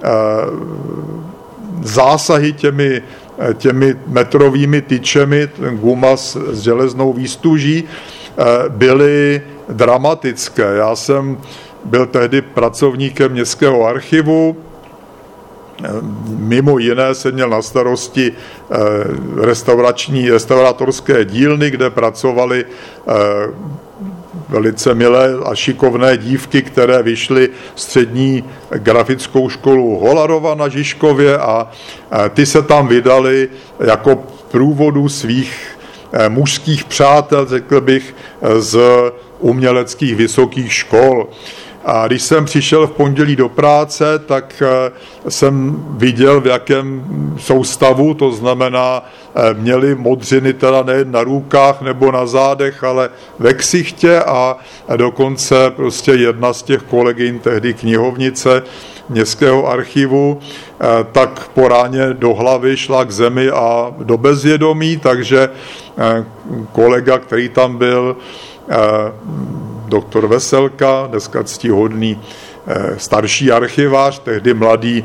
zásahy těmi metrovými tyčemi, guma s železnou výstuží, byly dramatické. Já jsem byl tehdy pracovníkem městského archivu, mimo jiné jsem měl na starosti restaurátorské dílny, kde pracovali velice milé a šikovné dívky, které vyšly střední grafickou školu Holarova na Žižkově a ty se tam vydali jako průvodu svých mužských přátel, řekl bych, z uměleckých vysokých škol. A když jsem přišel v pondělí do práce, tak jsem viděl, v jakém jsou stavu, to znamená, měli modřiny teda nejen na rukách nebo na zádech, ale ve ksichtě a dokonce prostě jedna z těch kolegyň, tehdy knihovnice Městského archivu, tak po ráně do hlavy šla k zemi a do bezvědomí, takže kolega, který tam byl, doktor Veselka, dneska ctihodný starší archivář, tehdy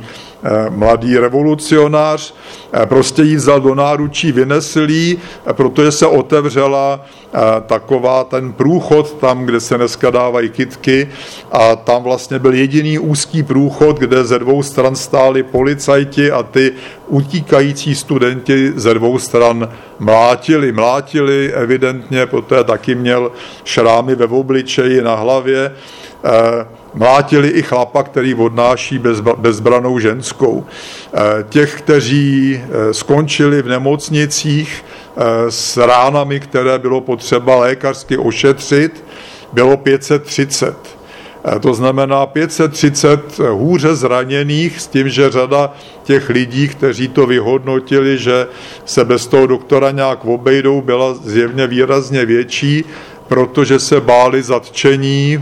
mladý revolucionář, prostě jí vzal do náručí, vynesl jí, protože se otevřela taková ten průchod tam, kde se dneska dávají kytky, a tam vlastně byl jediný úzký průchod, kde ze dvou stran stáli policajti a ty utíkající studenti ze dvou stran mlátili evidentně, protože taky měl šrámy ve obličeji, na hlavě, mlátili i chlapa, který odnáší bezbranou ženskou. Těch, kteří skončili v nemocnicích s ránami, které bylo potřeba lékařsky ošetřit, bylo 530. To znamená 530 hůře zraněných, s tím, že řada těch lidí, kteří to vyhodnotili, že se bez toho doktora nějak obejdou, byla zjevně výrazně větší, protože se báli zatčení,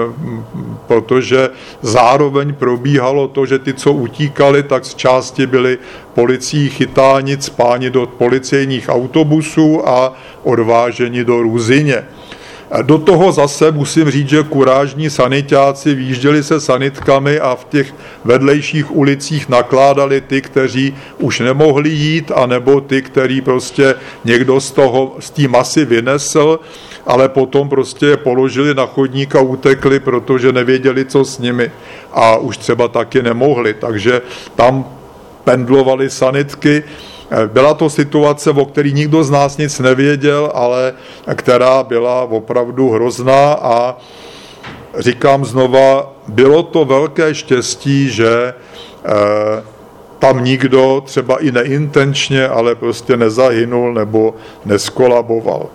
protože zároveň probíhalo to, že ty, co utíkali, tak z části byli policií chytáni, cpáni do policejních autobusů a odváženi do Ruzyně. Do toho zase musím říct, že kurážní sanitáci výjížděli se sanitkami a v těch vedlejších ulicích nakládali ty, kteří už nemohli jít, anebo ty, který prostě někdo z té masy vynesl, ale potom prostě je položili na chodník a utekli, protože nevěděli, co s nimi, a už třeba taky nemohli, takže tam pendlovali sanitky. Byla to situace, o které nikdo z nás nic nevěděl, ale která byla opravdu hrozná, a říkám znova, bylo to velké štěstí, že tam nikdo třeba i neintenčně, ale prostě nezahynul nebo neskolaboval.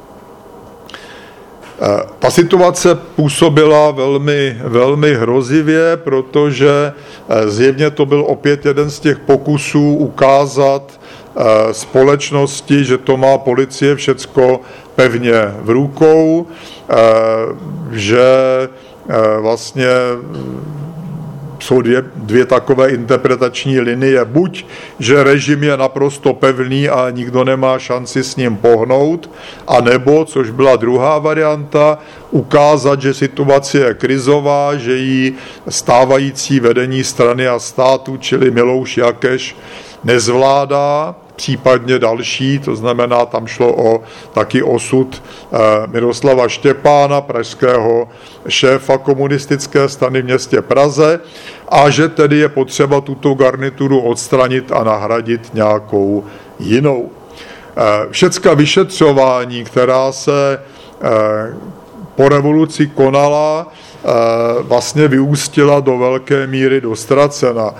Ta situace působila velmi, velmi hrozivě, protože zjevně to byl opět jeden z těch pokusů ukázat společnosti, že to má policie všecko pevně v rukou, že vlastně jsou dvě takové interpretační linie. Buď, že režim je naprosto pevný a nikdo nemá šanci s ním pohnout, anebo, což byla druhá varianta, ukázat, že situace je krizová, že ji stávající vedení strany a státu, čili Milouš Jakeš, nezvládá, případně další, to znamená, tam šlo o taky osud Miroslava Štěpána, pražského šéfa komunistické strany v městě Praze, a že tedy je potřeba tuto garnituru odstranit a nahradit nějakou jinou. Všecka vyšetřování, která se po revoluci konala, vlastně vyústila do velké míry do ztracena.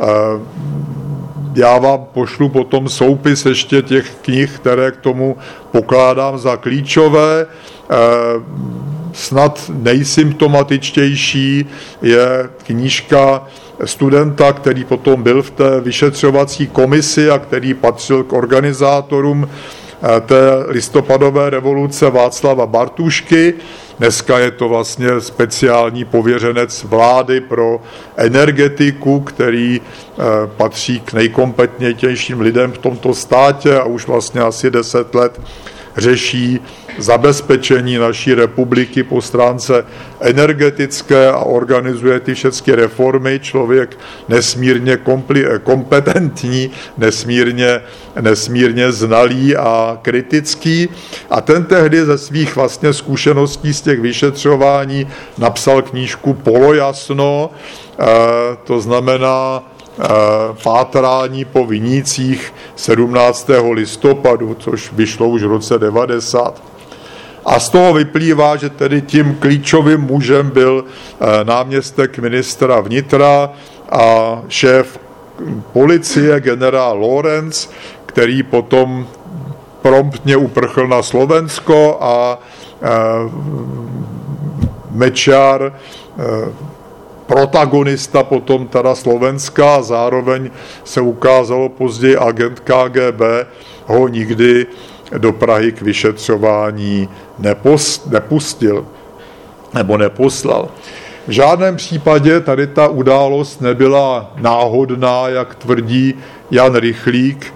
Já vám pošlu potom soupis ještě těch knih, které k tomu pokládám za klíčové. Snad nejsymptomatičtější je knížka studenta, který potom byl v té vyšetřovací komisi a který patřil k organizátorům té listopadové revoluce, Václava Bartušky. Dneska je to vlastně speciální pověřenec vlády pro energetiku, který patří k nejkompetentnějším lidem v tomto státě a už vlastně asi 10 let řeší zabezpečení naší republiky po stránce energetické a organizuje ty všechny reformy. Člověk nesmírně kompetentní, nesmírně znalý a kritický. A ten tehdy ze svých vlastně zkušeností z těch vyšetřování napsal knížku Polojasno, to znamená pátrání po vinících 17. listopadu, což vyšlo už v roce 90. A z toho vyplývá, že tedy tím klíčovým mužem byl náměstek ministra vnitra a šéf policie generál Lorenc, který potom promptně uprchl na Slovensko, a Mečiar protagonista potom teda Slovenska a zároveň se ukázalo později agent KGB, ho nikdy do Prahy k vyšetřování nepustil nebo neposlal. V žádném případě tady ta událost nebyla náhodná, jak tvrdí Jan Rychlík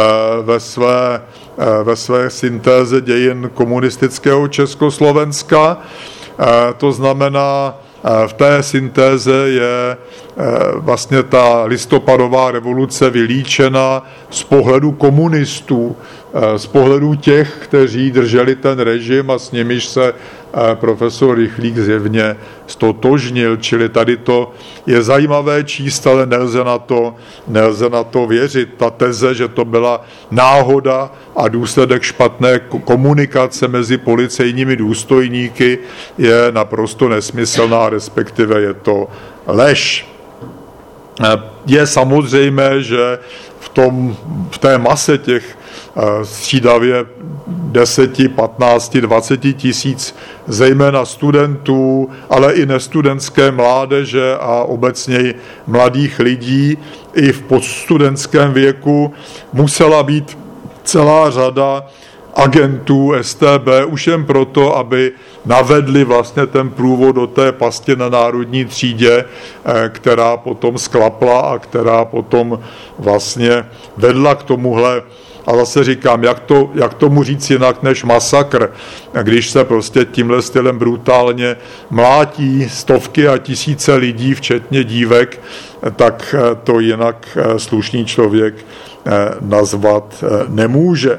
ve své syntéze dějin komunistického Československa. To znamená, v té syntéze je vlastně ta listopadová revoluce vylíčena z pohledu komunistů, z pohledu těch, kteří drželi ten režim a s nimiž se profesor Rychlík zjevně stotožnil. Čili tady to je zajímavé číst, ale nelze na to věřit. Ta teze, že to byla náhoda a důsledek špatné komunikace mezi policejními důstojníky, je naprosto nesmyslná, respektive je to lež. Je samozřejmé, že v té mase těch střídavě 10, 15, 20 tisíc, zejména studentů, ale i nestudentské mládeže a obecně mladých lidí i v podstudentském věku musela být celá řada agentů StB už jen proto, aby navedli vlastně ten průvod do té pasti na národní třídě, která potom sklapla a která potom vlastně vedla k tomuhle. A zase říkám, jak tomu říct jinak než masakr, když se prostě tímhle stylem brutálně mlátí stovky a tisíce lidí, včetně dívek, tak to jinak slušný člověk nazvat nemůže.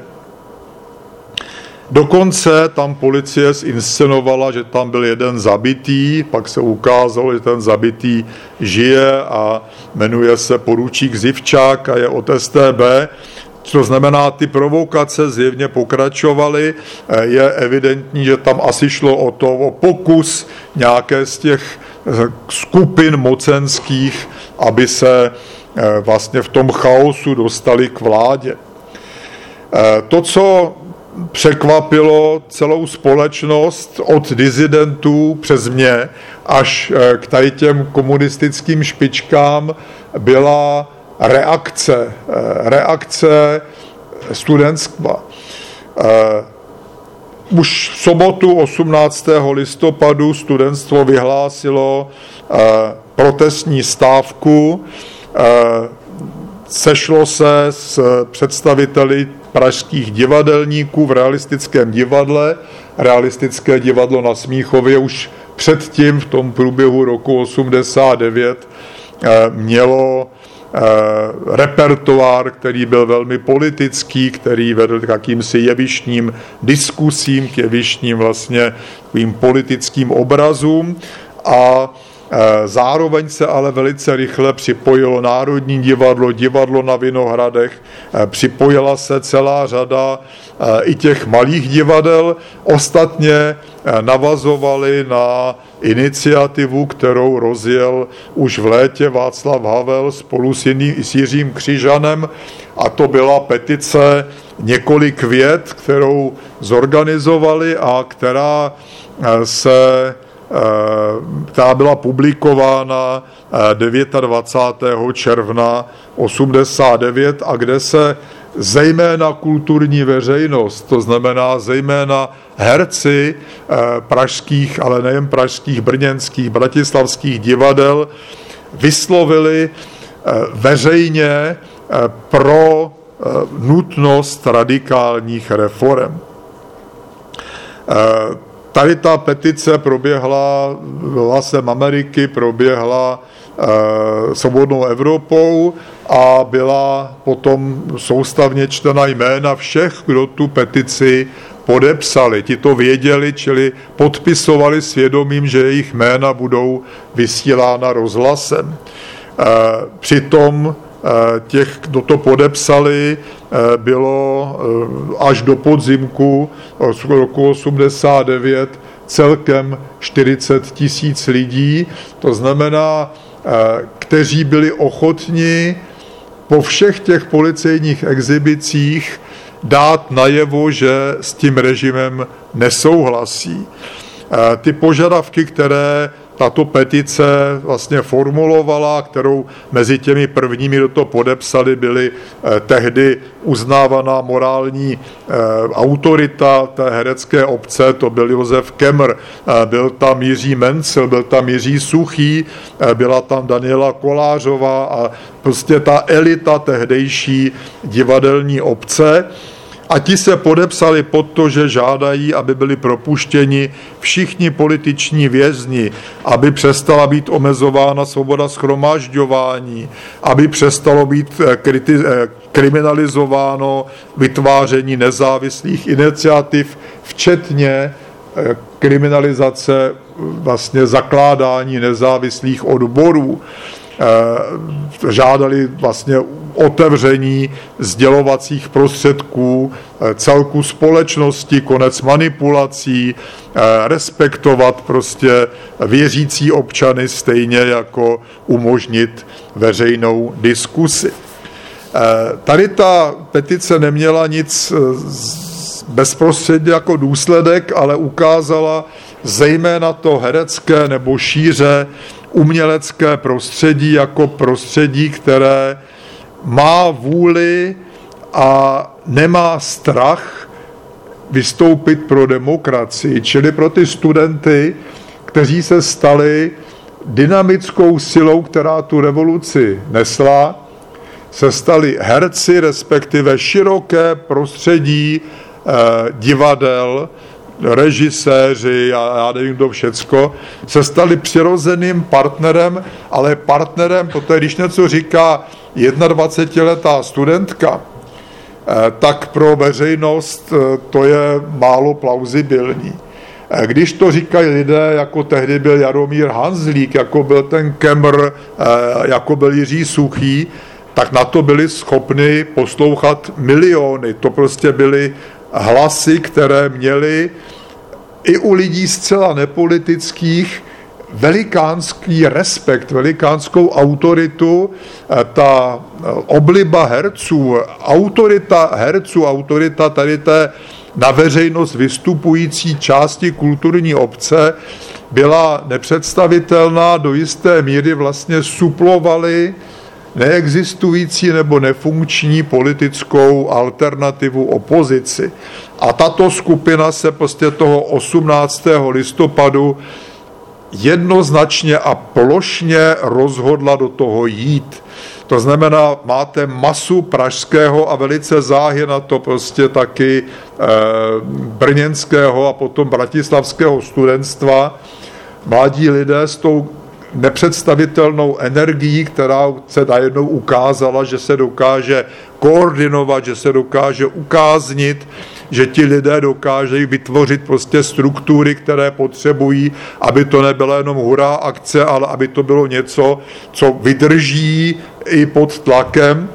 Dokonce tam policie zinscenovala, že tam byl jeden zabitý, pak se ukázalo, že ten zabitý žije a jmenuje se poručík Zivčák a je od StB. To znamená, ty provokace zjevně pokračovaly. Je evidentní, že tam asi šlo o pokus nějaké z těch skupin mocenských, aby se vlastně v tom chaosu dostali k vládě. To, co překvapilo celou společnost od disidentů přes mě až k tady těm komunistickým špičkám, byla reakce studentstva. Už v sobotu 18. listopadu studentstvo vyhlásilo protestní stávku, sešlo se s představiteli pražských divadelníků v Realistickém divadle. Realistické divadlo na Smíchově už předtím v tom průběhu roku 89 mělo repertoár, který byl velmi politický, který vedl k jakýmsi jevištním diskusím, k jevištním vlastně politickým obrazům a zároveň se ale velice rychle připojilo Národní divadlo, divadlo na Vinohradech, připojila se celá řada i těch malých divadel. Ostatně navazovali na iniciativu, kterou rozjel už v létě Václav Havel spolu s Jiřím Křižanem, a to byla petice Několik vět, kterou zorganizovali a která byla publikována 29. června 89 a kde se zejména kulturní veřejnost, to znamená zejména herci pražských, ale nejen pražských, brněnských, bratislavských divadel vyslovili veřejně pro nutnost radikálních reforem. Tady ta petice proběhla hlasem Ameriky, proběhla Svobodnou Evropou a byla potom soustavně čtena jména všech, kdo tu petici podepsali. Ti to věděli, čili podpisovali svědomím, že jejich jména budou vysílána rozhlasem. Přitom těch, kdo to podepsali, bylo až do podzimku roku 89 celkem 40 000 lidí, to znamená, kteří byli ochotni po všech těch policejních exhibicích dát najevo, že s tím režimem nesouhlasí. Ty požadavky, které tato petice vlastně formulovala, kterou mezi těmi prvními, kdo to podepsali, byli tehdy uznávaná morální autorita té herecké obce, to byl Josef Kemr, byl tam Jiří Mencel, byl tam Jiří Suchý, byla tam Daniela Kolářová a prostě ta elita tehdejší divadelní obce. A ti se podepsali pod to, že žádají, aby byli propuštěni všichni političní vězni, aby přestala být omezována svoboda shromažďování, aby přestalo být kriminalizováno vytváření nezávislých iniciativ, včetně kriminalizace vlastně zakládání nezávislých odborů. Žádali vlastně otevření sdělovacích prostředků, celku společnosti, konec manipulací, respektovat prostě věřící občany stejně jako umožnit veřejnou diskusi. Tady ta petice neměla nic bezprostředně jako důsledek, ale ukázala zejména to herecké nebo šíře umělecké prostředí jako prostředí, které má vůli a nemá strach vystoupit pro demokracii, čili pro ty studenty, kteří se stali dynamickou silou, která tu revoluci nesla, se stali herci, respektive široké prostředí divadel, režiséři a já nevím kdo všecko, se stali přirozeným partnerem, ale partnerem, protože když něco říká 21letá studentka, tak pro veřejnost to je málo plauzibilní. Když to říkají lidé, jako tehdy byl Jaromír Hanzlík, jako byl ten Kemr, jako byl Jiří Suchý, tak na to byli schopni poslouchat miliony. To prostě byly hlasy, které měly i u lidí zcela nepolitických velikánský respekt, velikánskou autoritu. Ta obliba herců, autorita tady té na veřejnost vystupující části kulturní obce byla nepředstavitelná, do jisté míry vlastně suplovali neexistující nebo nefunkční politickou alternativu opozici. A tato skupina se prostě toho 18. listopadu jednoznačně a plošně rozhodla do toho jít. To znamená, máte masu pražského a velice záhy na to prostě taky brněnského a potom bratislavského studentstva. Mladí lidé s tou nepředstavitelnou energií, která se najednou ukázala, že se dokáže koordinovat, že se dokáže ukáznit, že ti lidé dokážejí vytvořit prostě struktury, které potřebují, aby to nebyla jenom hurá akce, ale aby to bylo něco, co vydrží i pod tlakem.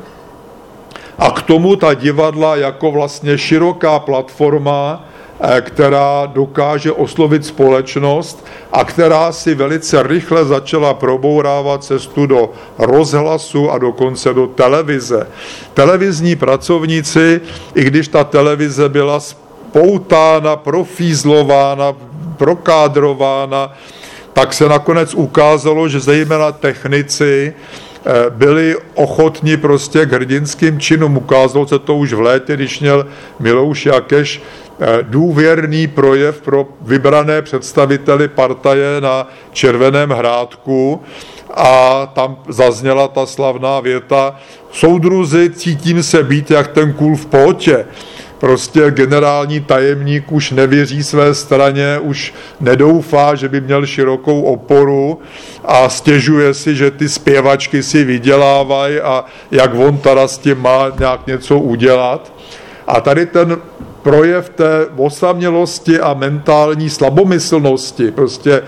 A k tomu ta divadla jako vlastně široká platforma, která dokáže oslovit společnost a která si velice rychle začala probourávat cestu do rozhlasu a dokonce do televize. Televizní pracovníci, i když ta televize byla spoutána, profízlována, prokádrována, tak se nakonec ukázalo, že zejména technici byli ochotni prostě k hrdinským činům. Ukázalo se to už v létě, když měl Milouš Jakeš důvěrný projev pro vybrané představiteli partaje na Červeném Hrádku a tam zazněla ta slavná věta: soudruzi, cítím se být jak ten kůl v pótě. Prostě generální tajemník už nevěří své straně, už nedoufá, že by měl širokou oporu a stěžuje si, že ty zpěvačky si vydělávají a jak on teda s tím má nějak něco udělat. A tady ten projev té osamělosti a mentální slabomyslnosti, prostě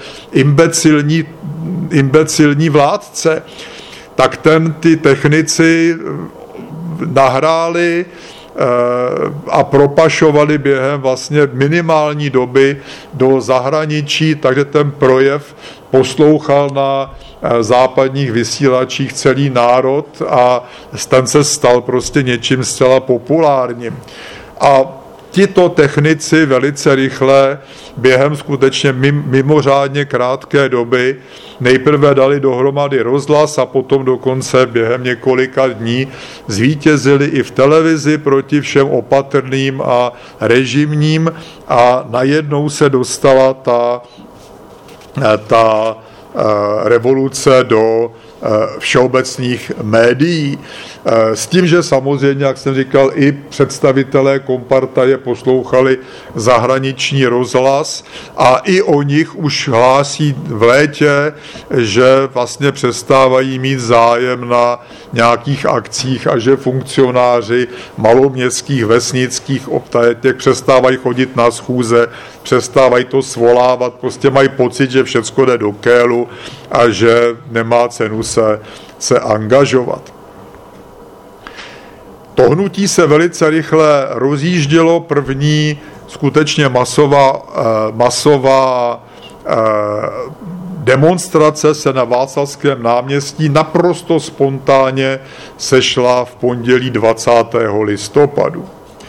imbecilní vládce, tak ty technici nahráli a propašovali během vlastně minimální doby do zahraničí, takže ten projev poslouchal na západních vysílačích celý národ a ten se stal prostě něčím zcela populárním. A tito technici velice rychle během skutečně mimořádně krátké doby nejprve dali dohromady rozhlas a potom dokonce během několika dní zvítězili i v televizi proti všem opatrným a režimním a najednou se dostala ta revoluce do všeobecných médií. S tím, že samozřejmě, jak jsem říkal, i představitelé kompartaje poslouchali zahraniční rozhlas a i o nich už hlásí v létě, že vlastně přestávají mít zájem na nějakých akcích a že funkcionáři maloměstských, vesnických těch přestávají chodit na schůze, přestávají to svolávat, prostě mají pocit, že všecko jde do kélu a že nemá cenu se angažovat. To hnutí se velice rychle rozjíždělo, první skutečně masová demonstrace se na Václavském náměstí naprosto spontánně sešla v pondělí 20. listopadu.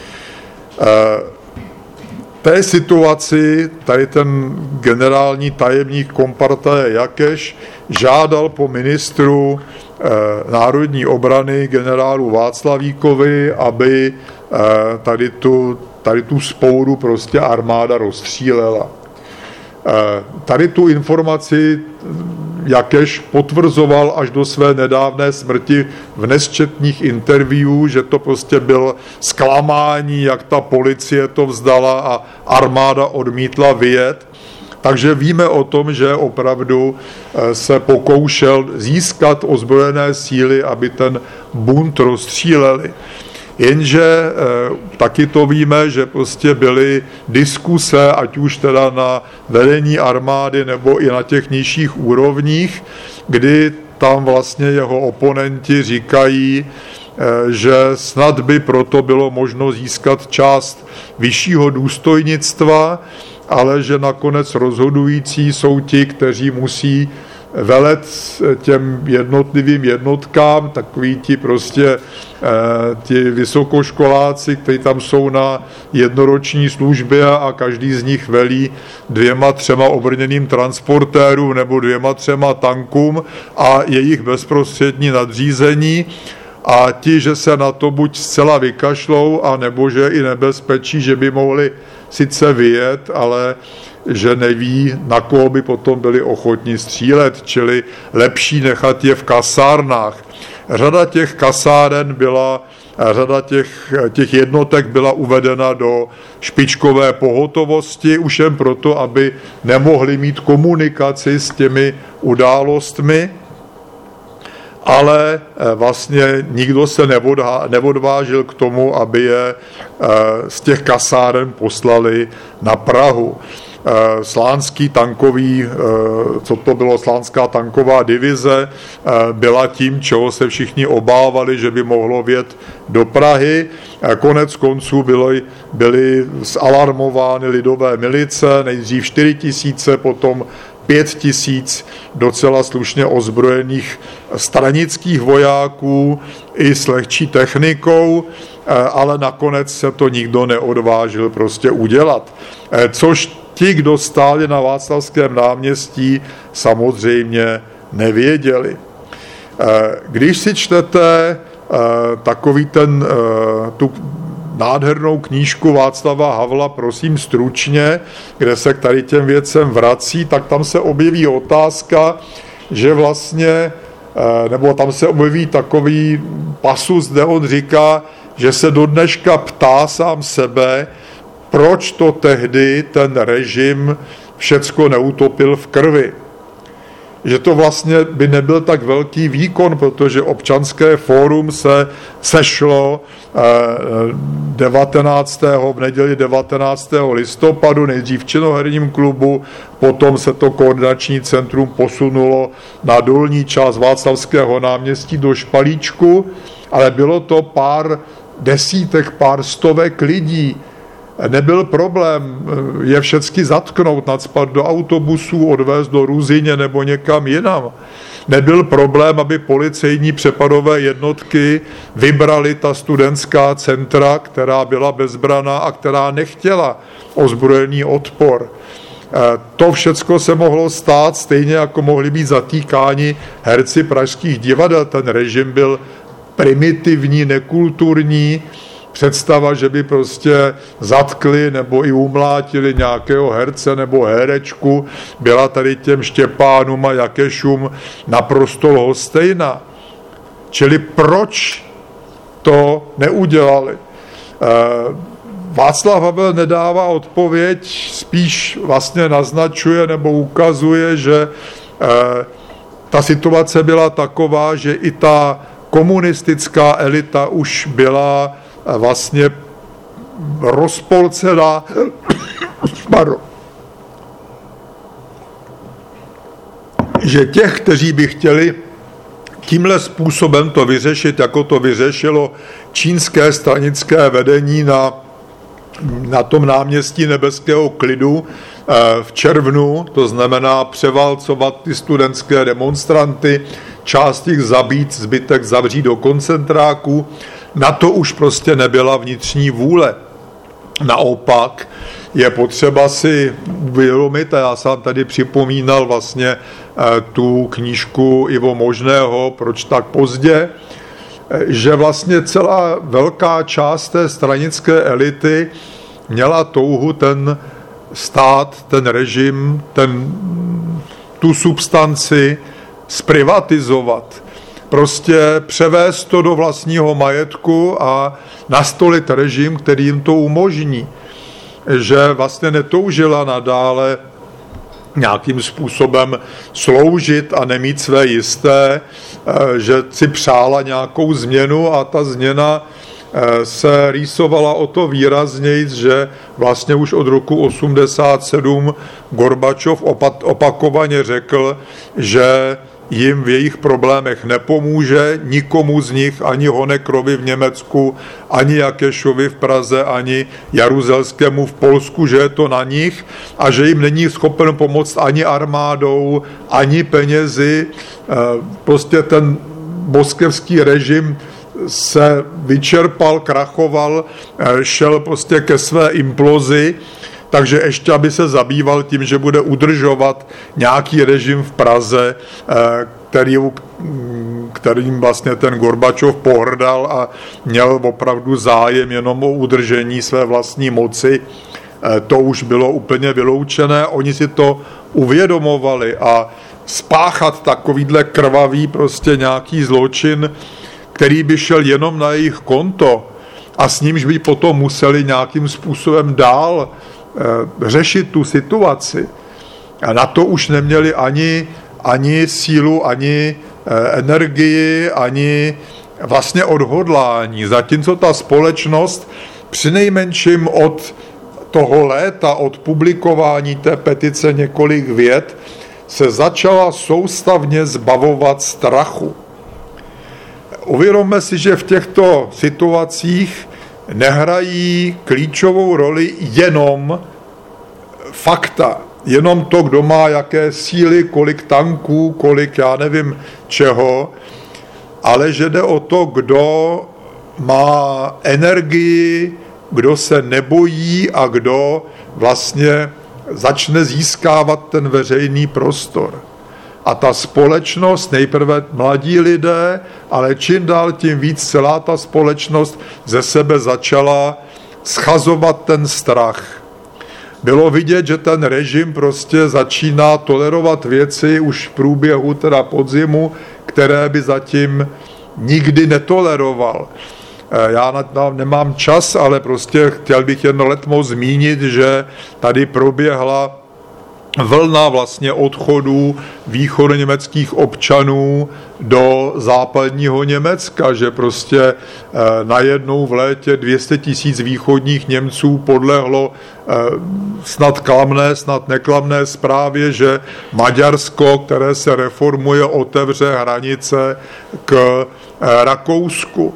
Té situaci tady ten generální tajemník kompartaje Jakeš žádal po ministru národní obrany generálu Václavíkovi, aby tady tu spouru prostě armáda rozstřílela. Tady tu informaci Jakeš potvrzoval až do své nedávné smrti v nesčetných interviewů, že to prostě byl zklamání, jak ta policie to vzdala a armáda odmítla vyjet. Takže víme o tom, že opravdu se pokoušel získat ozbrojené síly, aby ten bunt rozstříleli. Jenže taky to víme, že prostě byly diskuse, ať už teda na vedení armády nebo i na těch nižších úrovních, kdy tam vlastně jeho oponenti říkají, že snad by proto bylo možno získat část vyššího důstojnictva, ale že nakonec rozhodující jsou ti, kteří musí velet těm jednotlivým jednotkám, takový ti prostě ti vysokoškoláci, kteří tam jsou na jednoroční službě a každý z nich velí 2-3 obrněným transportérům nebo 2-3 tankům a jejich bezprostřední nadřízení. A ti, že se na to buď zcela vykašlou, a nebo že i nebezpečí, že by mohli sice vyjet, ale že neví, na koho by potom byli ochotní střílet, čili lepší nechat je v kasárnách. Řada těch kasáren byla, řada těch jednotek byla uvedena do špičkové pohotovosti, už jen proto, aby nemohli mít komunikaci s těmi událostmi, ale vlastně nikdo se neodvážil k tomu, aby je z těch kasáren poslali na Prahu. Slánský tankový, co to bylo, Slánská tanková divize, byla tím, čeho se všichni obávali, že by mohlo vjet do Prahy. Konec konců byly zalarmovány lidové milice, nejdřív 4 000, potom 5 000 docela slušně ozbrojených stranických vojáků i s lehčí technikou, ale nakonec se to nikdo neodvážil prostě udělat. Což ti, kdo stáli na Václavském náměstí, samozřejmě nevěděli. Když si čtete tu nádhernou knížku Václava Havla, prosím stručně, kde se k tady těm věcem vrací, tak tam se objeví otázka, že vlastně, nebo tam se objeví takový pasus, kde on říká, že se do dneška ptá sám sebe, proč to tehdy ten režim všecko neutopil v krvi. Že to vlastně by nebyl tak velký výkon, protože občanské fórum se sešlo v neděli 19. listopadu, nejdřív v Činoherním klubu, potom se to koordinační centrum posunulo na dolní část Václavského náměstí do Špalíčku, ale bylo to pár desítek, pár stovek lidí. nebyl problém je všecky zatknout, nacpat do autobusů, odvést do Ruzyně nebo někam jinam. Nebyl problém, aby policejní přepadové jednotky vybrali ta studentská centra, která byla bezbraná a která nechtěla ozbrojený odpor. To všecko se mohlo stát, stejně jako mohli být zatýkáni herci pražských divadel. Ten režim byl primitivní, nekulturní. Představa, že by prostě zatkli nebo i umlátili nějakého herce nebo herečku, byla tady těm Štěpánům a Jakešům naprosto lhostejná. Čili proč to neudělali? Václav Havel nedává odpověď, spíš vlastně naznačuje nebo ukazuje, že ta situace byla taková, že i ta komunistická elita už byla vlastně rozpolcená, že těch, kteří by chtěli tímhle způsobem to vyřešit, jako to vyřešilo čínské stranické vedení na tom náměstí Nebeského klidu v červnu, to znamená převálcovat ty studentské demonstranty, část jich zabít, zbytek zavřít do koncentráků, na to už prostě nebyla vnitřní vůle. Naopak je potřeba si uvědomit, a já jsem tady připomínal vlastně tu knížku Ivo Možného, Proč tak pozdě, že vlastně celá velká část té stranické elity měla touhu ten stát, ten režim, tu substanci zprivatizovat. Prostě převést to do vlastního majetku a nastolit režim, který jim to umožní. Že vlastně netoužila nadále nějakým způsobem sloužit a nemít své jisté, že si přála nějakou změnu a ta změna se rýsovala o to výrazněji, že vlastně už od roku 1987 Gorbačov opakovaně řekl, že jim v jejich problémech nepomůže, nikomu z nich, ani Honeckerovi v Německu, ani Jakešovi v Praze, ani Jaruzelskému v Polsku, že je to na nich a že jim není schopen pomoct ani armádou, ani penězi. Prostě ten moskevský režim se vyčerpal, krachoval, šel prostě ke své implozi, takže ještě, aby se zabýval tím, že bude udržovat nějaký režim v Praze, kterým vlastně ten Gorbačov pohrdal a měl opravdu zájem jenom o udržení své vlastní moci, to už bylo úplně vyloučené. Oni si to uvědomovali a spáchat takovýhle krvavý prostě nějaký zločin, který by šel jenom na jejich konto a s nímž by potom museli nějakým způsobem dál řešit tu situaci. A na to už neměli ani sílu, ani energii, ani vlastně odhodlání. Zatímco ta společnost přinejmenším od toho léta, od publikování té petice několik vět, se začala soustavně zbavovat strachu. Uvědomme si, že v těchto situacích nehrají klíčovou roli jenom fakta, jenom to, kdo má jaké síly, kolik tanků, kolik já nevím čeho, ale že jde o to, kdo má energii, kdo se nebojí a kdo vlastně začne získávat ten veřejný prostor. A ta společnost, nejprve mladí lidé, ale čím dál tím víc celá ta společnost ze sebe začala schazovat ten strach. Bylo vidět, že ten režim prostě začíná tolerovat věci už v průběhu teda podzimu, které by zatím nikdy netoleroval. Já nemám čas, ale prostě chtěl bych jen letmo zmínit, že tady proběhla vlna vlastně odchodů východoněmeckých občanů do západního Německa, že prostě najednou v létě 200 000 východních Němců podlehlo snad klamné, snad neklamné zprávě, že Maďarsko, které se reformuje, otevře hranice k Rakousku.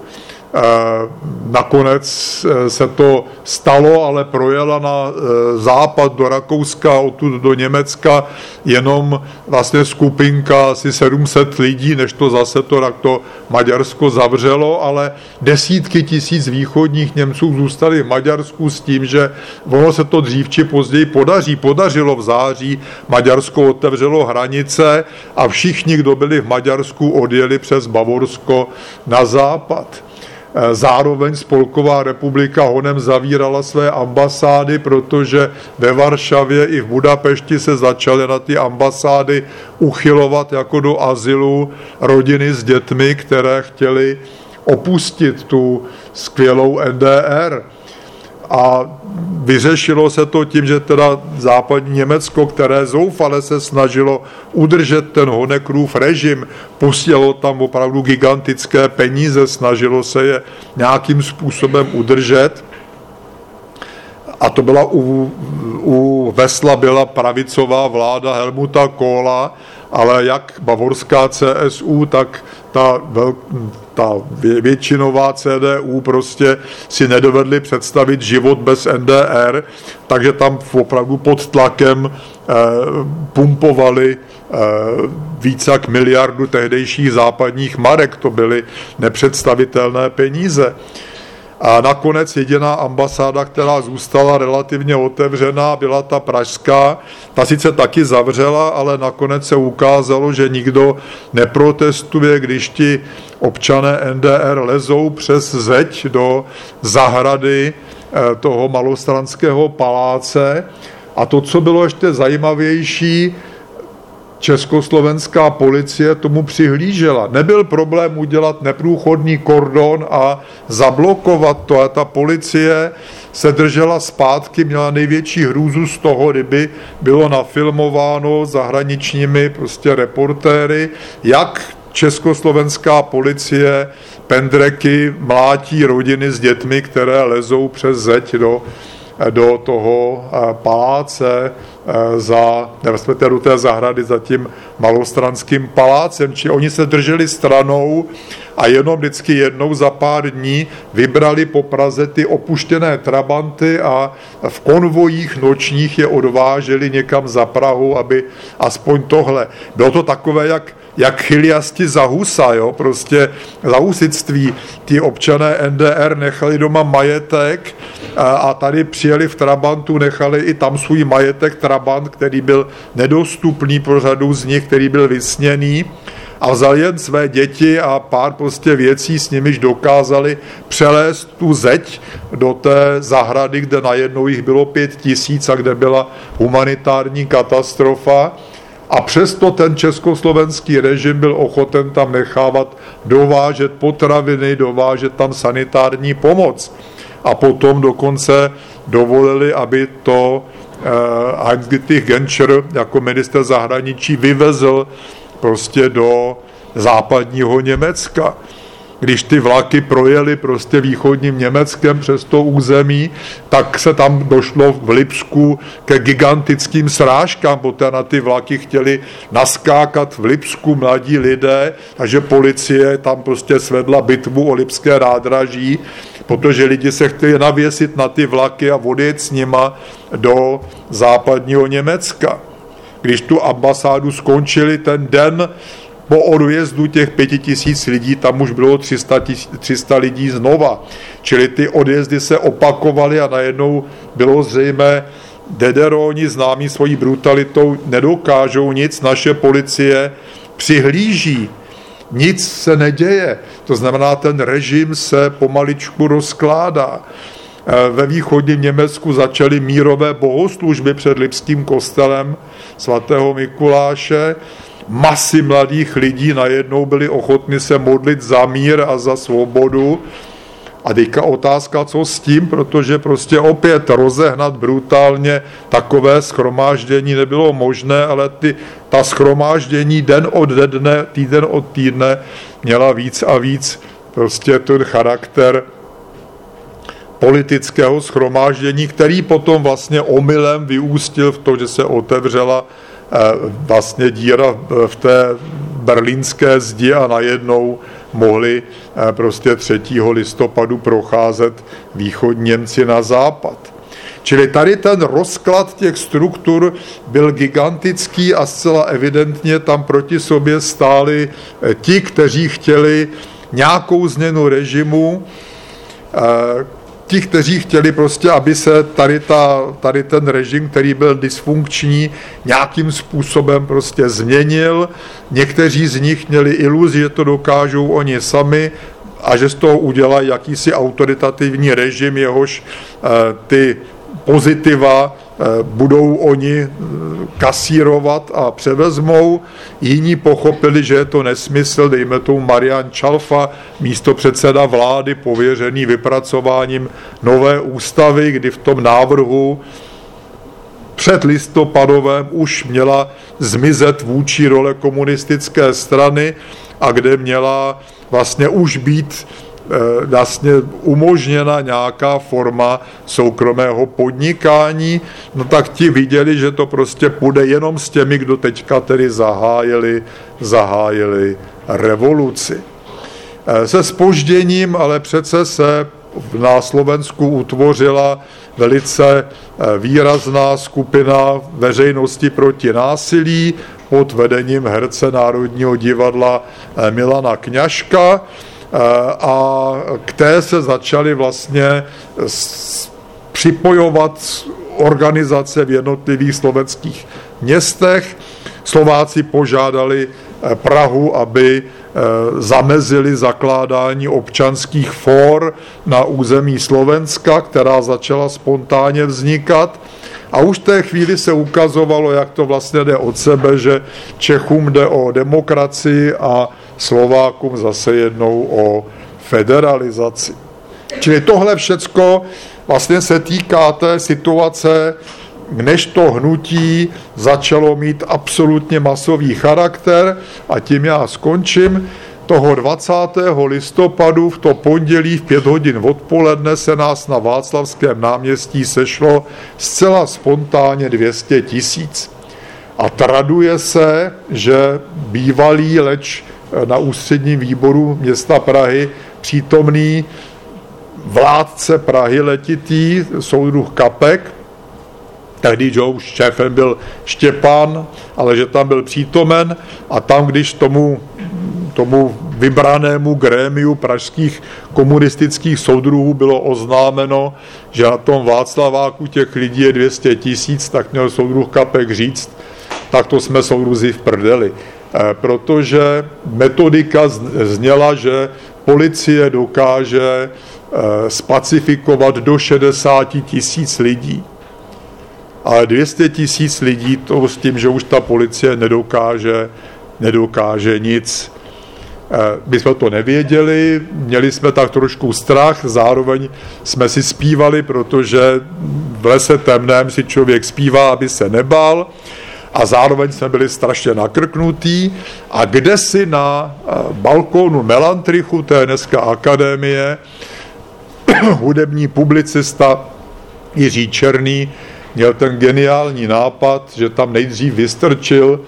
Nakonec se to stalo, ale projela na západ do Rakouska, odtud do Německa jenom vlastně skupinka asi 700 lidí, než to zase to Maďarsko zavřelo, ale desítky tisíc východních Němců zůstali v Maďarsku s tím, že ono se to dřív či později podařilo v září, Maďarsko otevřelo hranice a všichni, kdo byli v Maďarsku, odjeli přes Bavorsko na západ. Zároveň Spolková republika honem zavírala své ambasády, protože ve Varšavě i v Budapešti se začaly na ty ambasády uchylovat jako do azylu rodiny s dětmi, které chtěly opustit tu skvělou NDR. A vyřešilo se to tím, že teda západní Německo, které zoufale se snažilo udržet ten Honeckerův režim, posílalo tam opravdu gigantické peníze, snažilo se je nějakým způsobem udržet. A to byla u vesla byla pravicová vláda Helmuta Kohla, ale jak bavorská CSU, tak ta většinová CDU prostě si nedovedli představit život bez NDR, takže tam opravdu pod tlakem pumpovali víc jak miliardu tehdejších západních marek. To byly nepředstavitelné peníze. A nakonec jediná ambasáda, která zůstala relativně otevřená, byla ta pražská. Ta sice taky zavřela, ale nakonec se ukázalo, že nikdo neprotestuje, když ti občané NDR lezou přes zeď do zahrady toho Malostranského paláce. A to, co bylo ještě zajímavější, československá policie tomu přihlížela. Nebyl problém udělat neprůchodný kordon a zablokovat to. A ta policie se držela zpátky, měla největší hrůzu z toho, kdyby bylo nafilmováno zahraničními prostě reportéry, jak československá policie pendreky mlátí rodiny s dětmi, které lezou přes zeď do toho paláce do té zahrady za tím Malostranským palácem. Či oni se drželi stranou a jenom vždycky jednou za pár dní vybrali po Praze ty opuštěné trabanty a v konvojích nočních je odváželi někam za Prahu, aby aspoň tohle. Bylo to takové, jak chyliasti za husa, jo? Prostě za husitství. Ti občané NDR nechali doma majetek a tady přijeli v trabantu, nechali i tam svůj majetek trabant, který byl nedostupný pro řadu z nich, který byl vysněný, a vzal jen své děti a pár prostě věcí, s nimiž dokázali přelézt tu zeď do té zahrady, kde najednou jich bylo 5 000 a kde byla humanitární katastrofa. A přesto ten československý režim byl ochoten tam nechávat dovážet potraviny, dovážet tam sanitární pomoc. A potom dokonce dovolili, aby to Heinz-Dietrich Genscher jako ministr zahraničí vyvezl prostě do západního Německa. Když ty vlaky projeli prostě východním Německem přes to území, tak se tam došlo v Lipsku ke gigantickým srážkám, protože na ty vlaky chtěli naskákat v Lipsku mladí lidé, takže policie tam prostě svedla bitvu o lipské nádraží, protože lidi se chtěli navěsit na ty vlaky a odjet s nima do západního Německa. Když tu ambasádu skončili ten den po odjezdu těch 5 000 lidí, tam už bylo 300 lidí znova. Čili ty odjezdy se opakovaly a najednou bylo zřejmé, Dederoni známí svojí brutalitou nedokážou nic, naše policie přihlíží. Nic se neděje. To znamená, ten režim se pomaličku rozkládá. Ve východním Německu začaly mírové bohoslužby před Lipským kostelem svatého Mikuláše. Masy mladých lidí najednou byli ochotni se modlit za mír a za svobodu. A teďka otázka, co s tím, protože prostě opět rozehnat brutálně takové shromáždění nebylo možné, ale ta shromáždění den od dne, týden od týdne měla víc a víc prostě ten charakter politického shromáždění, který potom vlastně omylem vyústil v to, že se otevřela vlastně díra v té berlínské zdi a najednou mohli prostě 3. listopadu procházet východní Němci na západ. Čili tady ten rozklad těch struktur byl gigantický a zcela evidentně tam proti sobě stáli ti, kteří chtěli nějakou změnu režimu, ti, kteří chtěli prostě, aby se tady ten režim, který byl dysfunkční, nějakým způsobem prostě změnil. Někteří z nich měli iluzi, že to dokážou oni sami a že z toho udělají jakýsi autoritativní režim, jehož ty pozitiva budou oni kasírovat a převezmou. Jiní pochopili, že je to nesmysl, dejme tomu Marian Čalfa, místopředseda vlády pověřený vypracováním nové ústavy, kdy v tom návrhu před listopadovém už měla zmizet vůči role komunistické strany a kde měla vlastně už být vlastně umožněna nějaká forma soukromého podnikání, no tak ti viděli, že to prostě půjde jenom s těmi, kdo teďka tedy zahájili revoluci. Se zpožděním, ale přece se na Slovensku utvořila velice výrazná skupina veřejnosti proti násilí pod vedením herce Národního divadla Milana Kňažka, a k té se začaly vlastně připojovat organizace v jednotlivých slovenských městech. Slováci požádali Prahu, aby zamezili zakládání občanských fór na území Slovenska, která začala spontánně vznikat. A už v té chvíli se ukazovalo, jak to vlastně jde od sebe, že Čechům jde o demokracii a Slovákům zase jednou o federalizaci. Čili tohle všecko vlastně se týká té situace, než to hnutí začalo mít absolutně masový charakter, a tím já skončím. Toho 20. listopadu v to pondělí v 5 hodin odpoledne se nás na Václavském náměstí sešlo zcela spontánně 200 000. A traduje se, že bývalý, leč na ústředním výboru města Prahy přítomný vládce Prahy letitý, soudruh Kapek, tehdy už šéfem byl Štěpán, ale že tam byl přítomen, a tam, když tomu vybranému grémiu pražských komunistických soudruhů bylo oznámeno, že na tom Václaváku těch lidí je 200 000, tak měl soudruh Kapek říct, tak to jsme soudruzi v prdeli. Protože metodika zněla, že policie dokáže spacifikovat do 60 000 lidí. Ale 200 000 lidí, to s tím, že už ta policie nedokáže nic. My jsme to nevěděli, měli jsme tak trošku strach, zároveň jsme si zpívali, protože v lese temném si člověk zpívá, aby se nebál, a zároveň jsme byli strašně nakrknutí, a kdesi na balkónu Melantrichu, to je dneska akademie, hudební publicista Jiří Černý měl ten geniální nápad, že tam nejdřív vystrčil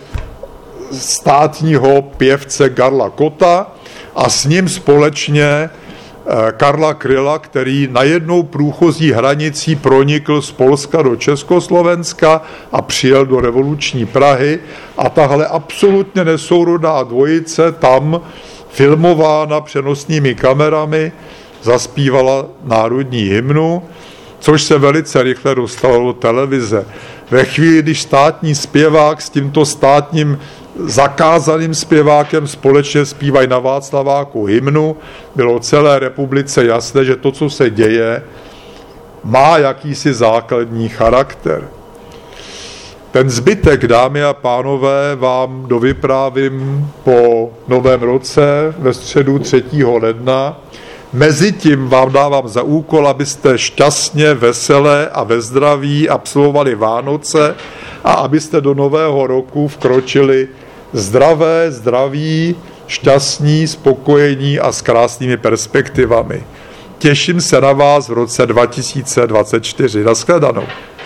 státního pěvce Karla Kotta a s ním společně Karla Kryla, který najednou průchozí hranicí pronikl z Polska do Československa a přijel do revoluční Prahy, a tahle absolutně nesourodá dvojice tam filmována přenosnými kamerami zaspívala národní hymnu, což se velice rychle dostalo do televize. Ve chvíli, když státní zpěvák s tímto státním zakázaným zpěvákem společně zpívají na Václaváku hymnu, bylo celé republice jasné, že to, co se děje, má jakýsi základní charakter. Ten zbytek, dámy a pánové, vám dovyprávím po Novém roce ve středu 3. ledna. Mezitím vám dávám za úkol, abyste šťastně, veselé a ve zdraví absolvovali Vánoce a abyste do nového roku vkročili zdraví, šťastní, spokojení a s krásnými perspektivami. Těším se na vás v roce 2024. Nashledanou.